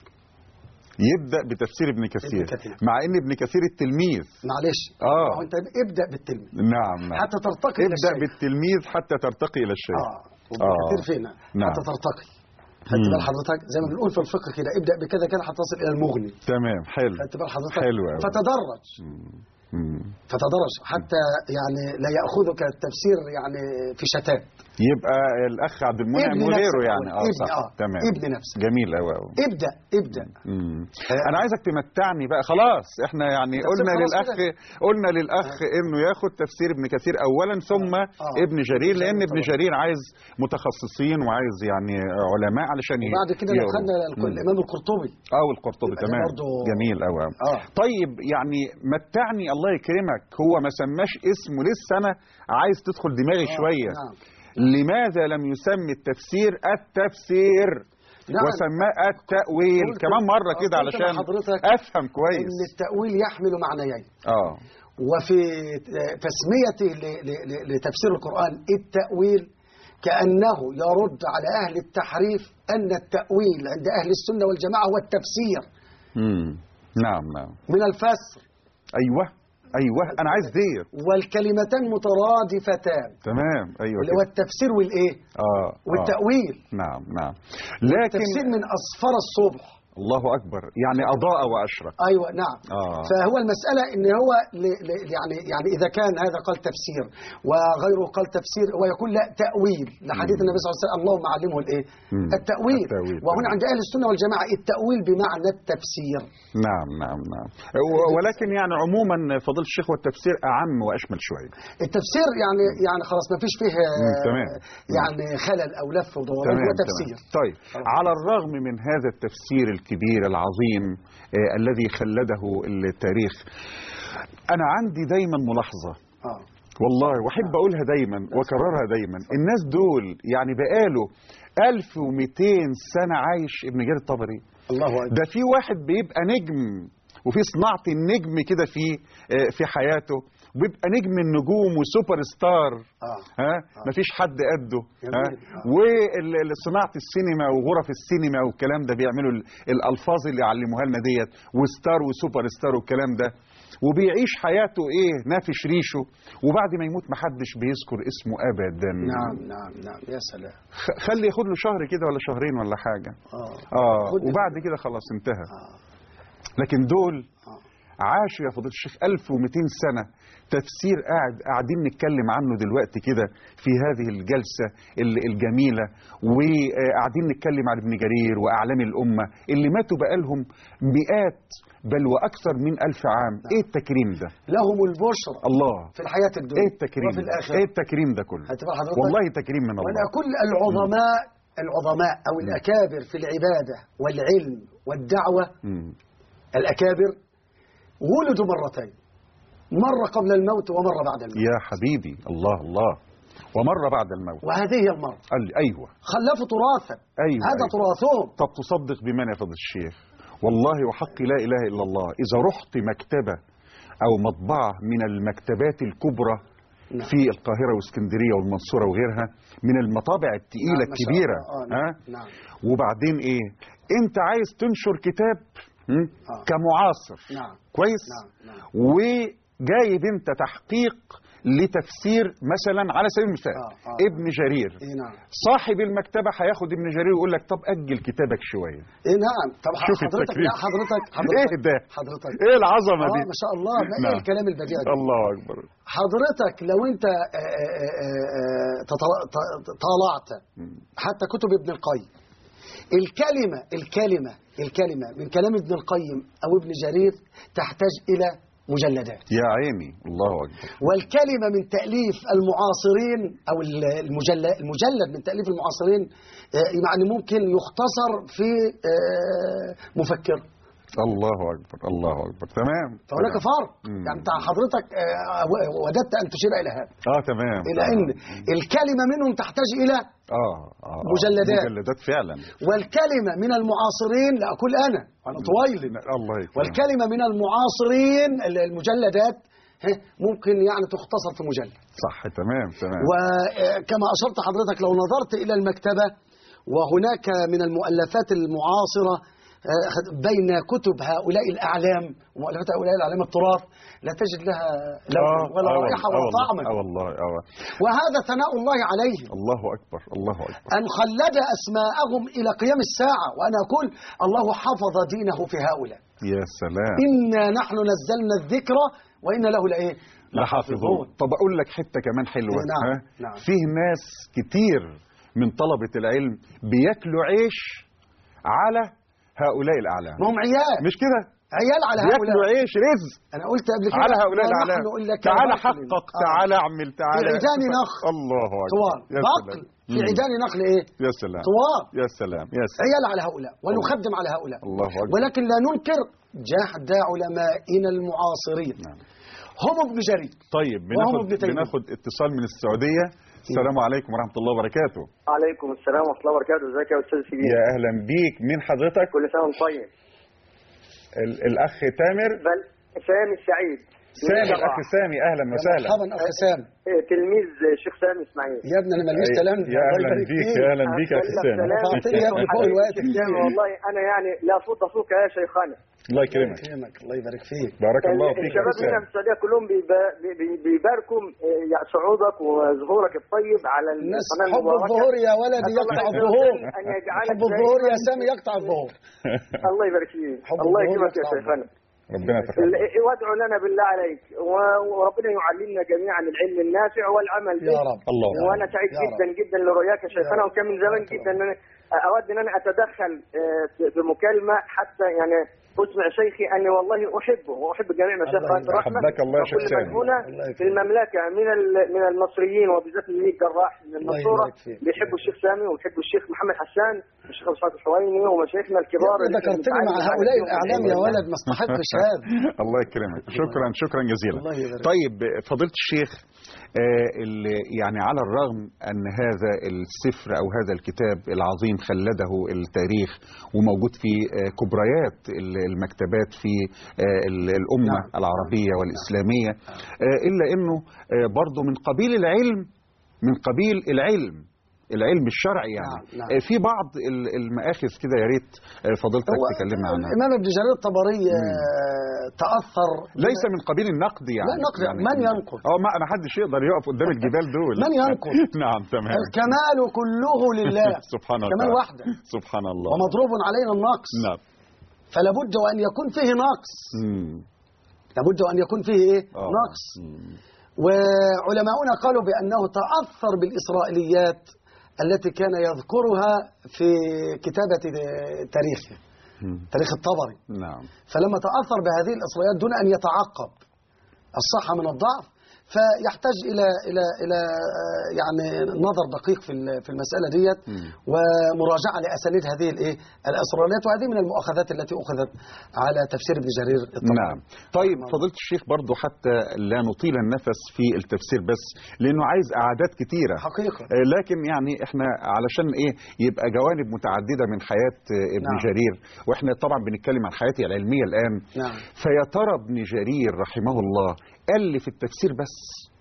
يبدأ بتفسير ابن كثير. ابن كثير مع ان ابن كثير التلميذ. معلش اه انت ابدأ بالتلميذ. نعم نعم. حتى ترتقي الى الشيء. ابدأ بالتلميذ حتى ترتقي الى الشيء. اه وابن آه. كثير فينا نعم. حتى ترتقي. خدت بال حضرتك زي ما بنقول في الفقه كده ابدأ بكذا كده حتى تصل الى المغني. تمام حلو. خدت بال حضرتك. حلو قوي. فتدرج. مم. فتدرج حتى يعني لا يأخذك التفسير يعني في شتات. يبقى الاخ عبد المنعم وغيره يعني اه صح آه. تمام ابن نفسك جميل قوي قوي ابدا ابدا مم. انا عايزك تمتعني بقى خلاص احنا يعني قلنا للاخ قلنا للاخ آه. انه ياخد تفسير ابن كثير اولا ثم آه. آه. ابن جرير لان ابن جرير عايز متخصصين وعايز يعني علماء علشان يقروا وبعد كده لو خدنا الامام القرطبي اه القرطبي تمام جميل قوي آه. طيب يعني متعني الله يكرمك هو ما سماش اسمه لسه انا عايز تدخل دماغي آه. شويه نعم. لماذا لم يسمي التفسير التفسير نعم. وسماه التأويل كمان مرة كده علشان أفهم كويس إن التأويل يحمل معنيين آه. وفي تسميته لتفسير القرآن التأويل كأنه يرد على أهل التحريف أن التأويل عند أهل السنة والجماعة هو التفسير مم. نعم نعم من الفسر أيوه ايوه انا عايز ديت والكلمتان مترادفتان تمام ايوه اللي هو التفسير والايه اه والتاويل آه. نعم نعم لكن التفسير من اصفر الصبح الله اكبر يعني اضاء واشرق ايوه نعم آه. فهو المساله ان هو ل... ل... يعني يعني اذا كان هذا قال تفسير وغيره قال تفسير هو يقول لا تاويل لحديث النبي صلى الله عليه وسلم اللهم علمه الايه التاويل. التأويل وهنا عند اهل السنه والجماعه التاويل بمعنى التفسير. نعم نعم نعم ولكن يعني عموما فضيله الشيخ والتفسير اعم واشمل شويه. التفسير يعني يعني خلاص ما فيش فيه تمام. يعني خلل او لف ودوران هو تفسير. طيب على الرغم من هذا التفسير الكبير العظيم آه الذي خلده التاريخ انا عندي دايما ملاحظه آه. والله واحب اقولها دايما واكررها دايما الناس دول يعني بقاله ألف ومئتين سنه عايش ابن جرير الطبري. الله أكبر. ده في واحد بيبقى نجم وفي صناعه النجم كده في آه في حياته وبيبقى نجم النجوم وسوبر ستار آه. ها آه. مفيش حد قده ها آه. وصناعه السينما وغرف السينما والكلام ده بيعملوا الالفاظ اللي علموها لنا ديت وستار وسوبر ستار والكلام ده وبيعيش حياته ايه نافش ريشه وبعد ما يموت محدش بيذكر اسمه ابدا. نعم نعم نعم يا سلام. خلي ياخد له شهر كده ولا شهرين ولا حاجه اه, آه. وبعد كده خلاص انتهى. آه. لكن دول آه. عاشوا يا فضيلة الشيخ ألف ومئتين سنة تفسير قاعد قاعدين نتكلم عنه دلوقتي كده في هذه الجلسة الجميلة وقاعدين نتكلم عن ابن جرير وأعلام الأمة اللي ماتوا بقالهم مئات بل وأكثر من ألف عام. إيه التكريم ده؟ لهم البشرى الله في الحياة الدنيا إيه التكريم وفي الآخرة. إيه التكريم ده كله؟ والله تكريم من الله. وأنا كل العظماء العظماء أو الأكابر في العبادة والعلم والدعوة م. الأكابر ولدوا مرتين مرة قبل الموت ومرة بعد الموت. يا حبيبي الله الله ومرة بعد الموت وهذه هي المرة. قال لي أيوة خلفوا تراثا. أيوة هذا أيوة. تراثهم. طب تصدق بمن يا فضل الشيخ والله وحق لا إله إلا الله إذا رحت مكتبة أو مطبعة من المكتبات الكبرى نعم. في القاهرة واسكندرية والمنصورة وغيرها من المطابع التقيلة نعم الكبيرة آه نعم. ها؟ نعم. وبعدين إيه أنت عايز تنشر كتاب آه. كمعاصر نعم. كويس نعم. نعم. وجايب انت تحقيق لتفسير مثلا على سبيل المثال آه. آه. ابن جرير. إيه نعم. صاحب المكتبة هياخد ابن جرير ويقول لك طب أجل كتابك شوية. ايه نعم. طب شوف حضرتك لا حضرتك حضرتك ايه ده حضرتك ايه العظمة دي آه ما شاء الله ما نعم. ايه الكلام البديع ده. الله أكبر. حضرتك لو انت طالعت حتى كتب ابن القيم الكلمة الكلمة الكلمة من كلام ابن القيم أو ابن جرير تحتاج إلى مجلدات. يا عيني الله أكبر. والكلمة من تأليف المعاصرين أو المجلد المجلد من تأليف المعاصرين يعني ممكن يختصر في مفكر. الله أكبر الله أكبر تمام. فهناك فرق يعني انت حضرتك وددت أن تشير إلى هذا. اه تمام. إلى أن الكلمة منهم تحتاج إلى آه. آه. مجلدات. مجلدات فعلا. والكلمة من المعاصرين لا أقول أنا أنا طويل. الله يكرمك. والكلمة من المعاصرين المجلدات ممكن يعني تختصر في مجلد. صح تمام تمام. وكما أشرت حضرتك لو نظرت إلى المكتبة وهناك من المؤلفات المعاصرة بين كتب هؤلاء الأعلام ومؤلفات هؤلاء الأعلام التراث لا تجد لها لون ولا رائحة ولا طعم. اه والله اه. وهذا ثناء الله عليهم. الله أكبر الله أكبر. أن خلد أسماءهم إلى قيام الساعة وأنا أقول الله حفظ دينه في هؤلاء. يا سلام. إنا نحن نزلنا الذكر وإنا له لإيه لحافظون. طب اقول لك حته كمان حلوه. نعم. ها؟ نعم. فيه ناس كتير من طلبه العلم بياكلوا عيش على هؤلاء الاعلام. ما هم عيال، مش كده؟ عيال على هؤلاء. بياكلوا عيش رزق انا قلت قبل كده على هؤلاء الاعلام. تعالى حقق، تعالى اعمل، تعالى. في عيدان نخل. الله اكبر. طوال بقل في عيدان نخل ايه؟ يا سلام. طوال. يا سلام يا سلام. عيال على هؤلاء ونخدم على هؤلاء. الله اكبر. ولكن لا ننكر جهد علمائنا المعاصرين. نعم. هم ابن جرير. طيب بناخد بناخد اتصال من السعوديه. السلام عليكم ورحمه الله وبركاته. وعليكم السلام ورحمه الله وبركاته. ازيك يا استاذ سيدي؟ يا اهلا بيك. مين حضرتك؟ كل سنه وانت طيب. الاخ تامر. بل سامي السعيد. سامي الاخ سامي، اهلا وسهلا. مرحبا اخ سامي. تلميذ الشيخ سامي اسماعيل. يا ابني انا ماليش كلام. يا اهلا بيك، يا اهلا بيك يا اخ سامي. رفعتني يا ابني فوق الوقت. والله انا يعني لا صوت فوق يا شيخنا. الله يكرمك. الله يبارك فيك. بارك الله فيك. الشباب هنا في السعوديه كلهم بيباركوا صعودك وظهورك الطيب على الناس. حب الظهور يا ولدي يقطع الظهور. حب الظهور يا سامي يقطع الظهور. الله يبارك فيك. الله يكرمك يا شيخنا. ربنا يتقبل. وادعوا لنا بالله عليك، وربنا يعلمنا جميعا العلم النافع والعمل به. يا رب. الله. وانا سعيد جدا جدا لرؤياك يا شيخنا، وكان من زمان جدا ان انا اود ان انا اتدخل في مكالمه حتى يعني اسمع شيخي اني والله احبه واحب جميع مشايخنا الرحمه. حبك الله يا شيخ سامي. هنا في المملكه من من المصريين وبالذات من الجراح من المنصوره بيحبوا الشيخ سامي ويحبوا الشيخ محمد حسان والشيخ ابو اسحاق الحويني ومشايخنا الكبار. ذكرتني مع هؤلاء الاعلام يا ولد، ما استحقش هذا. الله يكرمك. شكرا شكرا جزيلا. الله طيب فضيله الشيخ، آه يعني على الرغم ان هذا السفر او هذا الكتاب العظيم خلده التاريخ وموجود في آه كبريات المكتبات في آه الامه نعم. العربيه والاسلاميه، آه الا انه آه برضه من قبيل العلم، من قبيل العلم العلم الشرعي يعني. نعم. نعم. في بعض المآخذ كده يا ريت فضيلتك تكلمنا عنها. الإمام ابن جرير الطبري تأثر. ليس من قبيل النقد يعني. لا نقد يعني. من ينقد؟ اه ما ما حدش يقدر يقف قدام الجبال دول. من ينقد؟ نعم تمام. الكمال كله لله. سبحان الله. كمال واحدة. سبحان الله. ومضروب علينا النقص. نعم. فلا بد وأن يكون فيه نقص. مم. لابد أن يكون فيه إيه؟ آه. نقص. مم. وعلماؤنا قالوا بأنه تأثر بالإسرائيليات التي كان يذكرها في كتابة تاريخه، تاريخ الطبري. نعم. فلما تأثر بهذه الإسرائيليات دون أن يتعقب الصحة من الضعف، فيحتاج إلى إلى إلى يعني نظر دقيق في في المسألة ديت ومراجعة لأسانيد هذه الإيه الإسرائيليات، وهذه من المؤاخذات التي أخذت على تفسير ابن جرير الطبري. نعم. طيب فضيلة الشيخ برضو حتى لا نطيل النفس في التفسير بس لأنه عايز أعداد كتيرة حقيقة، لكن يعني إحنا علشان إيه يبقى جوانب متعددة من حياة ابن نعم. جرير، وإحنا طبعا بنتكلم عن حياته العلمية الآن. نعم. فيا ترى ابن جرير رحمه الله ألف التفسير بس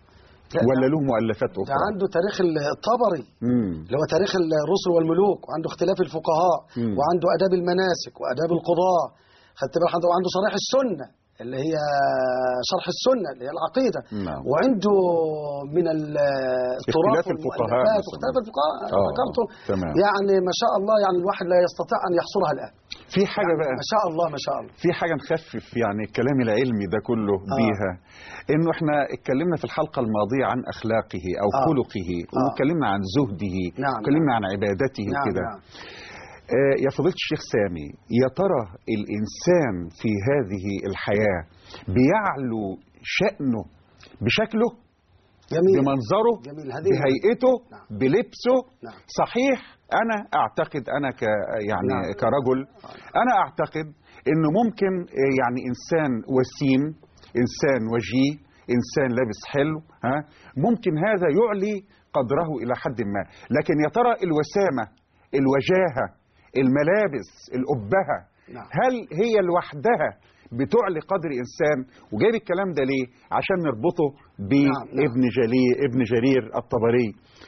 ولا له مؤلفات أخرى؟ ده عنده تاريخ الطبري مم. اللي هو تاريخ الرسل والملوك، وعنده اختلاف الفقهاء، مم. وعنده آداب المناسك وآداب القضاء، خدت بالك، وعنده شرح السنة اللي هي شرح السنة اللي هي العقيدة. نعم. وعنده من التراث والمؤلفات واختلاف الفقهاء ذكرته. تمام. يعني ما شاء الله، يعني الواحد لا يستطيع أن يحصرها الآن. في حاجة يعني بقى ما شاء الله ما شاء الله في حاجة نخفف يعني الكلام العلمي ده كله آه. بيها، إنه إحنا اتكلمنا في الحلقة الماضية عن أخلاقه أو آه. خلقه آه. واتكلمنا عن زهده، نعم. واتكلمنا عن عبادته نعم. كده. نعم. آه يا فضيلة الشيخ سامي، يا ترى الإنسان في هذه الحياة بيعلو شأنه بشكله؟ جميل. بمنظره؟ جميل. بهيئته؟ نعم. بلبسه؟ نعم. صحيح. أنا أعتقد أنا ك يعني نعم. كرجل أنا أعتقد إنه ممكن يعني إنسان وسيم، إنسان وجيه، إنسان لابس حلو، ها ممكن هذا يعلي قدره إلى حد ما، لكن يا ترى الوسامة، الوجاهة، الملابس، الأبهة، نعم. هل هي لوحدها بتعلي قدر إنسان؟ وجايب الكلام ده ليه؟ عشان نربطه بابن جرير ابن جرير الطبري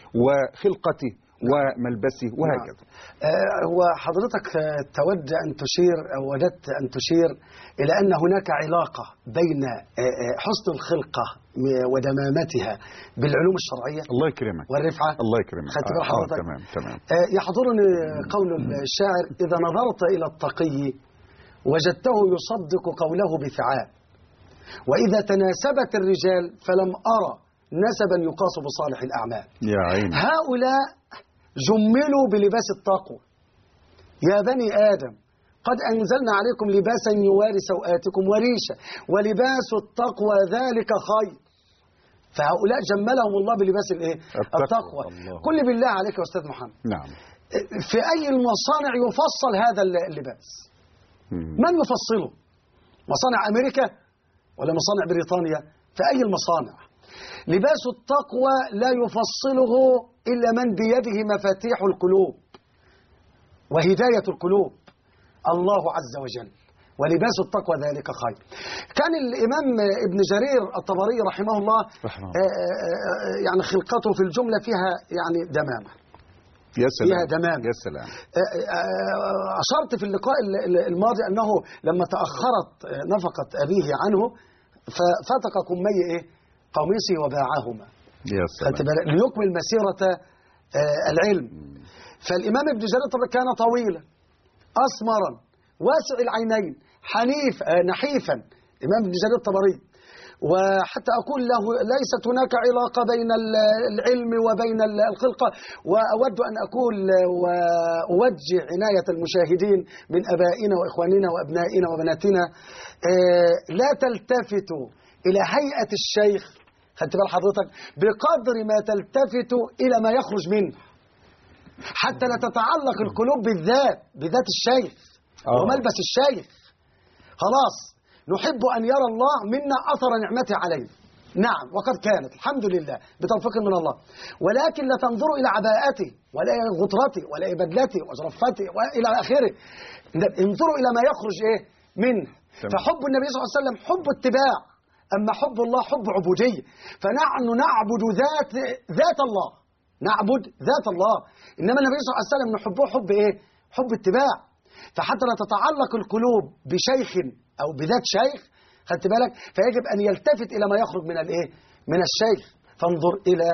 وخلقته وملبسه وهكذا. آه هو حضرتك تود أن تشير أو وددت أن تشير إلى أن هناك علاقة بين آه حسن الخلقة ودمامتها بالعلوم الشرعية. الله يكرمك. والرفعة. الله يكرمك. خدت بال حضرتك؟ آه تمام تمام. آه يحضرني قول الشاعر: إذا نظرت إلى التقي وجدته يصدق قوله بفعال، وإذا تناسبت الرجال فلم أرى نسبا يقاس بصالح الأعمال. يا عيني. هؤلاء جملوا بلباس التقوى. يا بني آدم قد أنزلنا عليكم لباسا يواري سوآتكم وريشا ولباس التقوى ذلك خير. فهؤلاء جملهم الله بلباس الايه؟ التقوى. قل بالله عليك يا أستاذ محمد. نعم. في أي المصانع يفصل هذا اللباس؟ من يفصله؟ مصانع أمريكا ولا مصانع بريطانيا؟ في أي المصانع؟ لباس التقوى لا يفصله إلا من بيده مفاتيح القلوب وهداية القلوب، الله عز وجل. ولباس التقوى ذلك خير. كان الإمام ابن جرير الطبري رحمه الله يعني خلقته في الجملة فيها يعني دمامة. يا سلام. فيها دمامة. يا سلام. أشرت في اللقاء الماضي أنه لما تأخرت نفقة أبيه عنه ففتق كمي إيه؟ قميصه وباعهما. يا سلام. ليكمل مسيرة العلم. فالإمام ابن جرير الطبري كان طويلا أسمرا واسع العينين حنيف نحيفا، الإمام ابن جرير الطبري. وحتى أقول له ليست هناك علاقة بين العلم وبين الخلقة. وأود أن أقول وأوجه عناية المشاهدين من أبائنا وإخواننا وأبنائنا وبناتنا، لا تلتفتوا إلى هيئة الشيخ، خدت بال حضرتك، بقدر ما تلتفتوا إلى ما يخرج منه، حتى لا تتعلق القلوب بالذات بذات الشيخ أوه. وملبس الشيخ. خلاص نحب أن يرى الله منا أثر نعمته عليه، نعم، وقد كانت الحمد لله بتوفيق من الله، ولكن لا تنظروا إلى عباءته ولا إلى غطرته ولا إلى بدلته وجرفته وإلى آخره، انظروا إلى ما يخرج إيه منه. فحب النبي صلى الله عليه وسلم حب اتباع، أما حب الله حب عبودية. فنحن نعبد ذات ذات الله، نعبد ذات الله، إنما النبي صلى الله عليه وسلم نحبه حب إيه؟ حب اتباع. فحتى لا تتعلق القلوب بشيخ أو بذات شيخ، خدت بالك، فيجب أن يلتفت إلى ما يخرج من الإيه؟ من الشيخ. فانظر إلى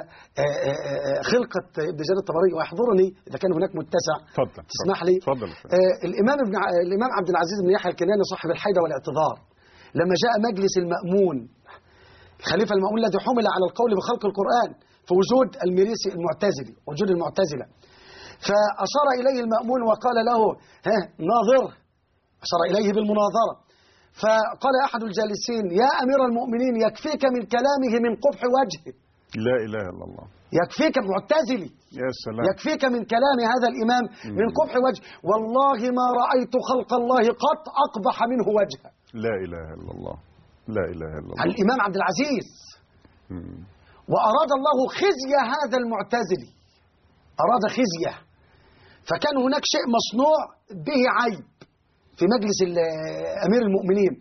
خلقة ابن جرير الطبري. ويحضرني إذا كان هناك متسع فضل. تسمح لي. فضل. الإمام ابن الإمام عبد العزيز بن يحيى الكناني صاحب الحيدة والاعتذار، لما جاء مجلس المأمون الخليفة المأمون الذي حمل على القول بخلق القرآن في وجود المريسي المعتزلي، وجود المعتزلة، فأشار إليه المأمون وقال له ها ناظر، أشار إليه بالمناظرة، فقال أحد الجالسين يا أمير المؤمنين يكفيك من كلامه من قبح وجهه. لا إله إلا الله. يكفيك معتزلي. يا سلام. يكفيك من كلام هذا الإمام من قبح وجه، والله ما رأيت خلق الله قط أقبح منه وجها. لا إله إلا الله. لا إله إلا الله. الإمام عبد العزيز. مم. وأراد الله خزي هذا المعتزلي، أراد خزيه، فكان هناك شيء مصنوع به عيب في مجلس أمير المؤمنين،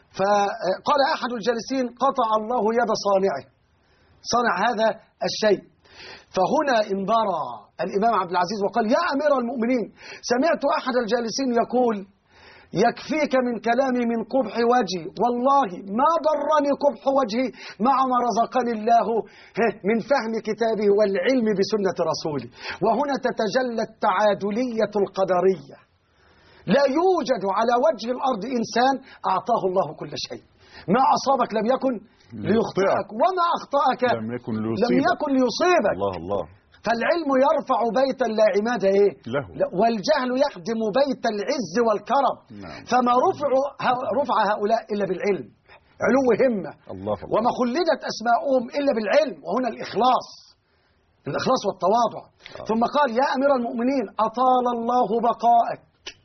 فقال أحد الجالسين قطع الله يد صانعه، صنع هذا الشيء. فهنا انبرى الإمام عبد العزيز وقال يا أمير المؤمنين سمعت أحد الجالسين يقول يكفيك من كلامي من قبح وجهي، والله ما ضرني قبح وجهي مع ما رزقني الله من فهم كتابه والعلم بسنة رسوله. وهنا تتجلى التعادلية القدرية، لا يوجد على وجه الأرض إنسان أعطاه الله كل شيء، ما أصابك لم يكن ليخطئك وما أخطأك لم يكن ليصيبك, لم يكن ليصيبك. الله الله. فالعلم يرفع بيتا لا عماد إيه؟ له، والجهل يهدم بيت العز والكرم. نعم. فما رفعوا رفع هؤلاء إلا بالعلم، علو همة. الله الله. وما خلدت أسماؤهم إلا بالعلم، وهنا الإخلاص، الإخلاص والتواضع. آه. ثم قال يا أمير المؤمنين أطال الله بقائك،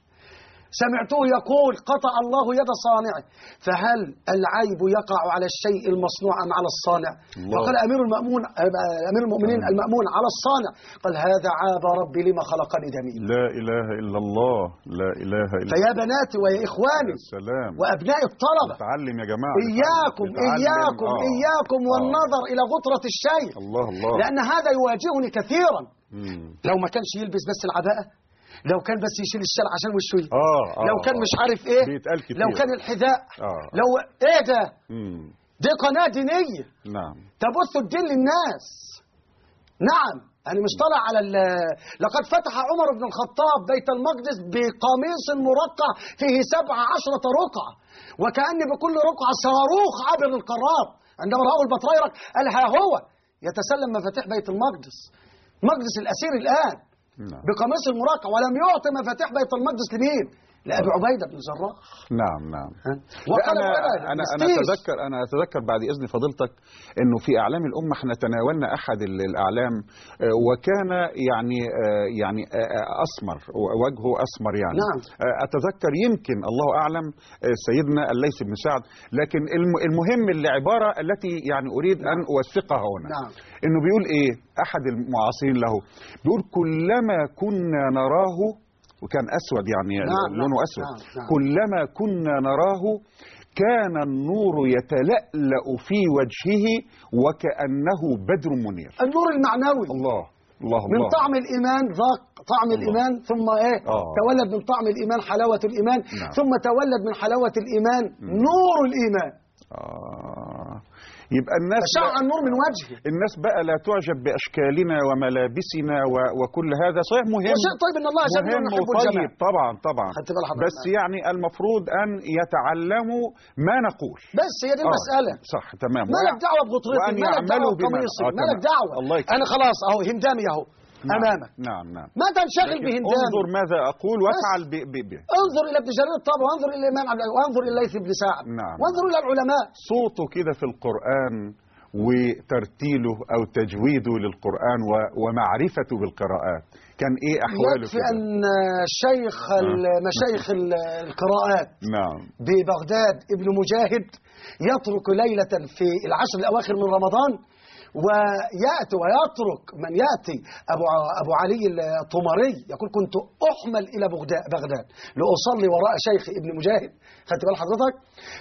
سمعته يقول قطع الله يد صانعه، فهل العيب يقع على الشيء المصنوع أم على الصانع؟ فقال أمير المأمون أمير المؤمنين المأمون على الصانع. قال هذا عاب ربي لما خلقني دميم. لا إله إلا الله. لا إله إلا الله. فيا بناتي ويا إخواني السلام. وأبناء الطلبة، تعلم يا جماعة، إياكم بتعلم. إياكم آه. إياكم آه. والنظر إلى غطرة الشيخ. الله الله. لأن هذا يواجهني كثيرا. مم. لو ما كانش يلبس بس العباءة، لو كان بس يشيل الشال عشان وشه، آه آه لو كان آه. مش عارف ايه، بيتقال كتير. لو كان الحذاء، آه. لو ايه ده، مم. دي قناة دينية. نعم. تبث الدين للناس. نعم أنا مش طالع على ال لقد فتح عمر بن الخطاب بيت المقدس بقميص مرقع فيه سبع عشرة رقعة، وكأن بكل رقعة صاروخ عبر القارات. عندما رأوا البطريرك قال ها هو يتسلم مفاتيح بيت المقدس، مقدس الأسير الآن بقميص المرقع، ولم يعطي مفاتيح بيت المقدس لمين؟ لأبي عبيدة بن الجراح. نعم نعم. وقال أنا أنا أنا أتذكر أنا أتذكر بعد إذن فضيلتك إنه في أعلام الأمة إحنا تناولنا أحد الأعلام وكان يعني يعني أسمر، وجهه أسمر يعني. نعم. أتذكر يمكن الله أعلم سيدنا الليث بن سعد، لكن المهم العبارة التي يعني أريد أن أوثقها هنا. نعم. إنه بيقول إيه أحد المعاصرين له، بيقول كلما كنا نراه، وكان أسود يعني نعم لونه نعم أسود. نعم نعم. كلما كنا نراه كان النور يتلألأ في وجهه وكأنه بدر منير. النور المعنوي. الله الله من الله. طعم الإيمان ذاق طعم الله. الإيمان ثم إيه آه. تولد من طعم الإيمان حلاوة الإيمان. نعم. ثم تولد من حلاوة الإيمان م. نور الإيمان. آه. يبقى الناس شع النور من وجهه. الناس بقى لا تعجب بأشكالنا وملابسنا و... وكل هذا صحيح مهم. وشيء طيب إن الله جل وعلا يحب الجمال. طبعا طبعا. بس معنا. يعني المفروض أن يتعلموا ما نقول. بس هي دي المسألة. آه. صح تمام. ما لك دعوة بغطرتي، ما لك دعوة بقميصي، ما لك دعوة. أنا خلاص أهو هندامي أهو. نعم. أمامك. نعم نعم. ما تنشغل بهندام. انظر ماذا أقول وافعل ب ب ب انظر إلى ابن جرير الطبري، وانظر إلى الإمام عبد وانظر إلى الليث بن سعد. نعم. وانظر إلى العلماء. صوته كده في القرآن وترتيله أو تجويده للقرآن ومعرفته بالقراءات كان إيه أحواله؟ يكفي أن شيخ مشايخ القراءات نعم ببغداد ابن مجاهد يترك ليلة في العشر الأواخر من رمضان ويأتي ويترك من يأتي أبو, أبو علي الطمري يقول كنت أحمل إلى بغداد لأصلي وراء شيخ ابن مجاهد، خدت بال حضرتك؟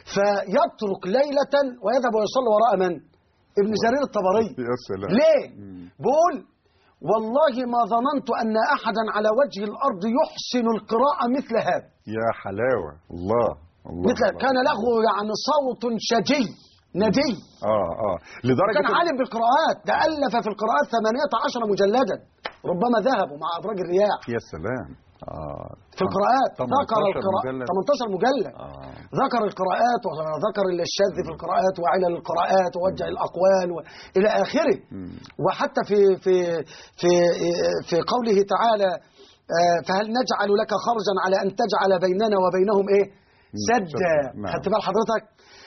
فيترك ليلة ويذهب ويصلي وراء من؟ ابن جرير الطبري. يا سلام. ليه؟ بقول والله ما ظننت أن أحدا على وجه الأرض يحسن القراءة مثل هذا. يا حلاوة الله الله, مثل الله. كان له يعني صوت شجي ندي. اه اه لدرجة كان عالم بالقراءات، ده ألف في القراءات ثمانية عشر مجلدا ربما ذهبوا مع أبراج الرياح. يا سلام. آه. في القراءات ذكر القراءات ثمانية عشر مجلد. آه. ذكر القراءات وذكر الشاذ في القراءات وعلل القراءات ووجه الأقوال إلى آخره. مم. وحتى في في في في قوله تعالى فهل نجعل لك خرجا على أن تجعل بيننا وبينهم إيه سدا. خدت بال حضرتك؟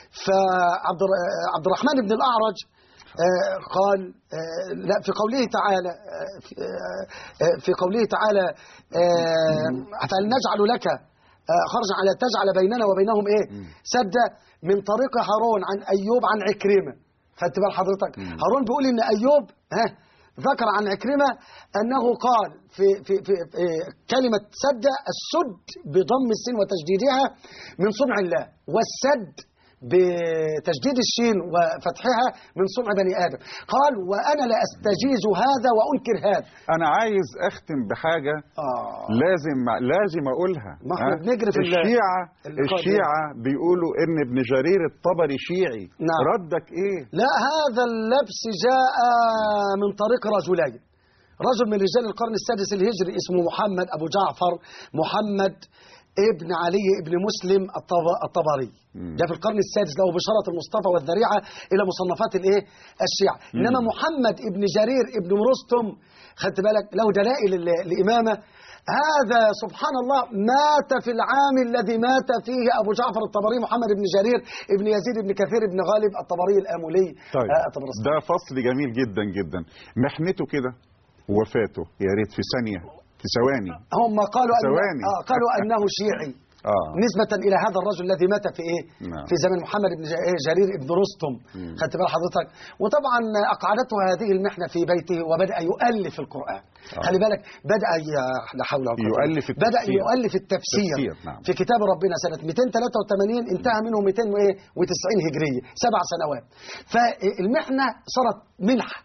فعبد الرحمن بن الأعرج آه قال آه لا في قوله تعالى آه آه في قوله تعالى فهل نجعل لك خرجا على تجعل بيننا وبينهم ايه سدا من طريق هارون عن ايوب عن عكرمه. خدت بال حضرتك؟ هارون بيقول ان ايوب ها ذكر عن عكرمه انه قال في في في, في كلمه سد السد بضم السين وتشديدها من صنع الله، والسد بتجديد الشين وفتحها من صنع بني آدم. قال وأنا لا أستجيز هذا وأنكر هذا. أنا عايز أختم بحاجة آه. لازم لازم أقولها. ما احنا بنجري في الشيعة الشيعة بيقولوا إن ابن جرير الطبري شيعي. نعم. ردك إيه؟ لا هذا اللبس جاء من طريق رجلين، رجل من رجال القرن السادس الهجري اسمه محمد أبو جعفر محمد ابن علي ابن مسلم الطبري، ده في القرن السادس له بشارة المصطفى والذريعة إلى مصنفات الايه الشيعة. إنما محمد ابن جرير ابن مرستم خدت بالك له دلائل الإمامة. هذا سبحان الله مات في العام الذي مات فيه أبو جعفر الطبري محمد بن جرير ابن يزيد بن كثير بن غالب الطبري الآمولي. طيب آه ده فصل جميل جدا جدا. محنته كده وفاته يا ريت في ثانية في ثواني. هم قالوا أن آه قالوا أنه شيعي آه. نسبة إلى هذا الرجل الذي مات في إيه؟ نعم. في زمن محمد بن جرير بن رستم. خدت بال حضرتك؟ وطبعا أقعدته هذه المحنة في بيته وبدأ يؤلف القرآن. آه. خلي بالك بدأ لا حول ولا قوة يؤلف التفسير. بدأ يؤلف التفسير, التفسير. نعم. في كتاب ربنا سنة مئتين وثلاثة وثمانين انتهى منه مئتين وتسعين هجرية، سبع سنوات. فالمحنة صارت ملح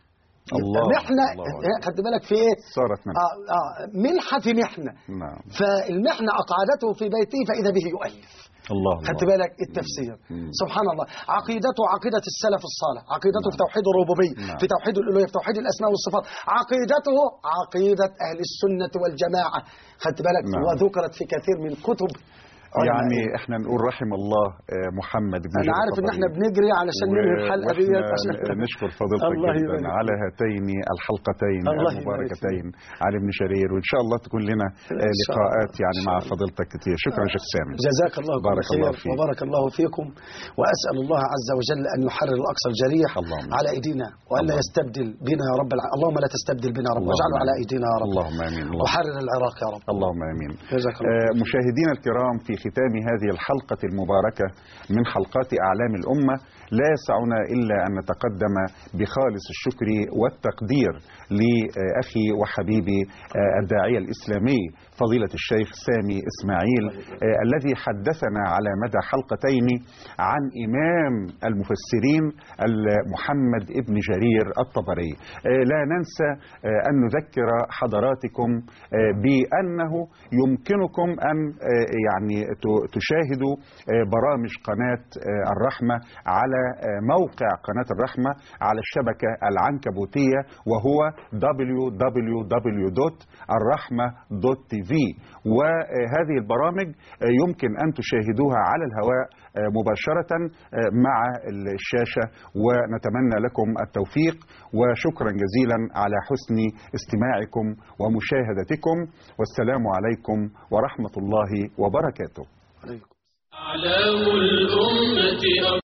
الله محنة خدت بالك في ايه؟ صارت منحة. آه آه منحة في محنة. نعم. فالمحنة أقعدته في بيته فإذا به يؤلف. الله خدت الله. بالك التفسير. مم. سبحان الله. عقيدته عقيدة السلف الصالح، عقيدته في توحيد الربوبية، نعم. في توحيد الألوهية، في توحيد الأسماء والصفات. عقيدته عقيدة أهل السنة والجماعة. خدت بالك. نعم. وذكرت في كثير من كتب. يعني احنا نقول رحم الله محمد بن انا عارف ان احنا بنجري علشان ننهي الحلقه ديت عشان نشكر فضيلتك جدا على هاتين الحلقتين المباركتين علي بن شرير، وان شاء الله تكون لنا لقاءات يعني مع فضيلتك كثير. شكرا شيخ سامي، جزاك الله بارك الله فيك وبارك الله فيكم. واسال الله عز وجل ان يحرر الاقصى الجريح على ايدينا والا يستبدل بنا يا رب الع... اللهم لا تستبدل بنا يا رب، واجعله على ايدينا يا رب. اللهم امين. وحرر العراق يا رب. اللهم امين. جزاك الله. آه مشاهدينا الكرام، في ختام هذه الحلقة المباركة من حلقات أعلام الأمة لا يسعنا إلا أن نتقدم بخالص الشكر والتقدير لأخي وحبيبي الداعية الإسلامي فضيلة الشيخ سامي إسماعيل الذي حدثنا على مدى حلقتين عن إمام المفسرين محمد ابن جرير الطبري. لا ننسى أن نذكر حضراتكم بأنه يمكنكم أن يعني تشاهدوا برامج قناة الرحمة على موقع قناة الرحمة على الشبكة العنكبوتية، وهو دبليو دبليو دبليو دوت الرحمة دوت تي في. وهذه البرامج يمكن أن تشاهدوها على الهواء مباشرة مع الشاشة، ونتمنى لكم التوفيق. وشكرا جزيلا على حسن استماعكم ومشاهدتكم، والسلام عليكم ورحمة الله وبركاته. أعلام الأمة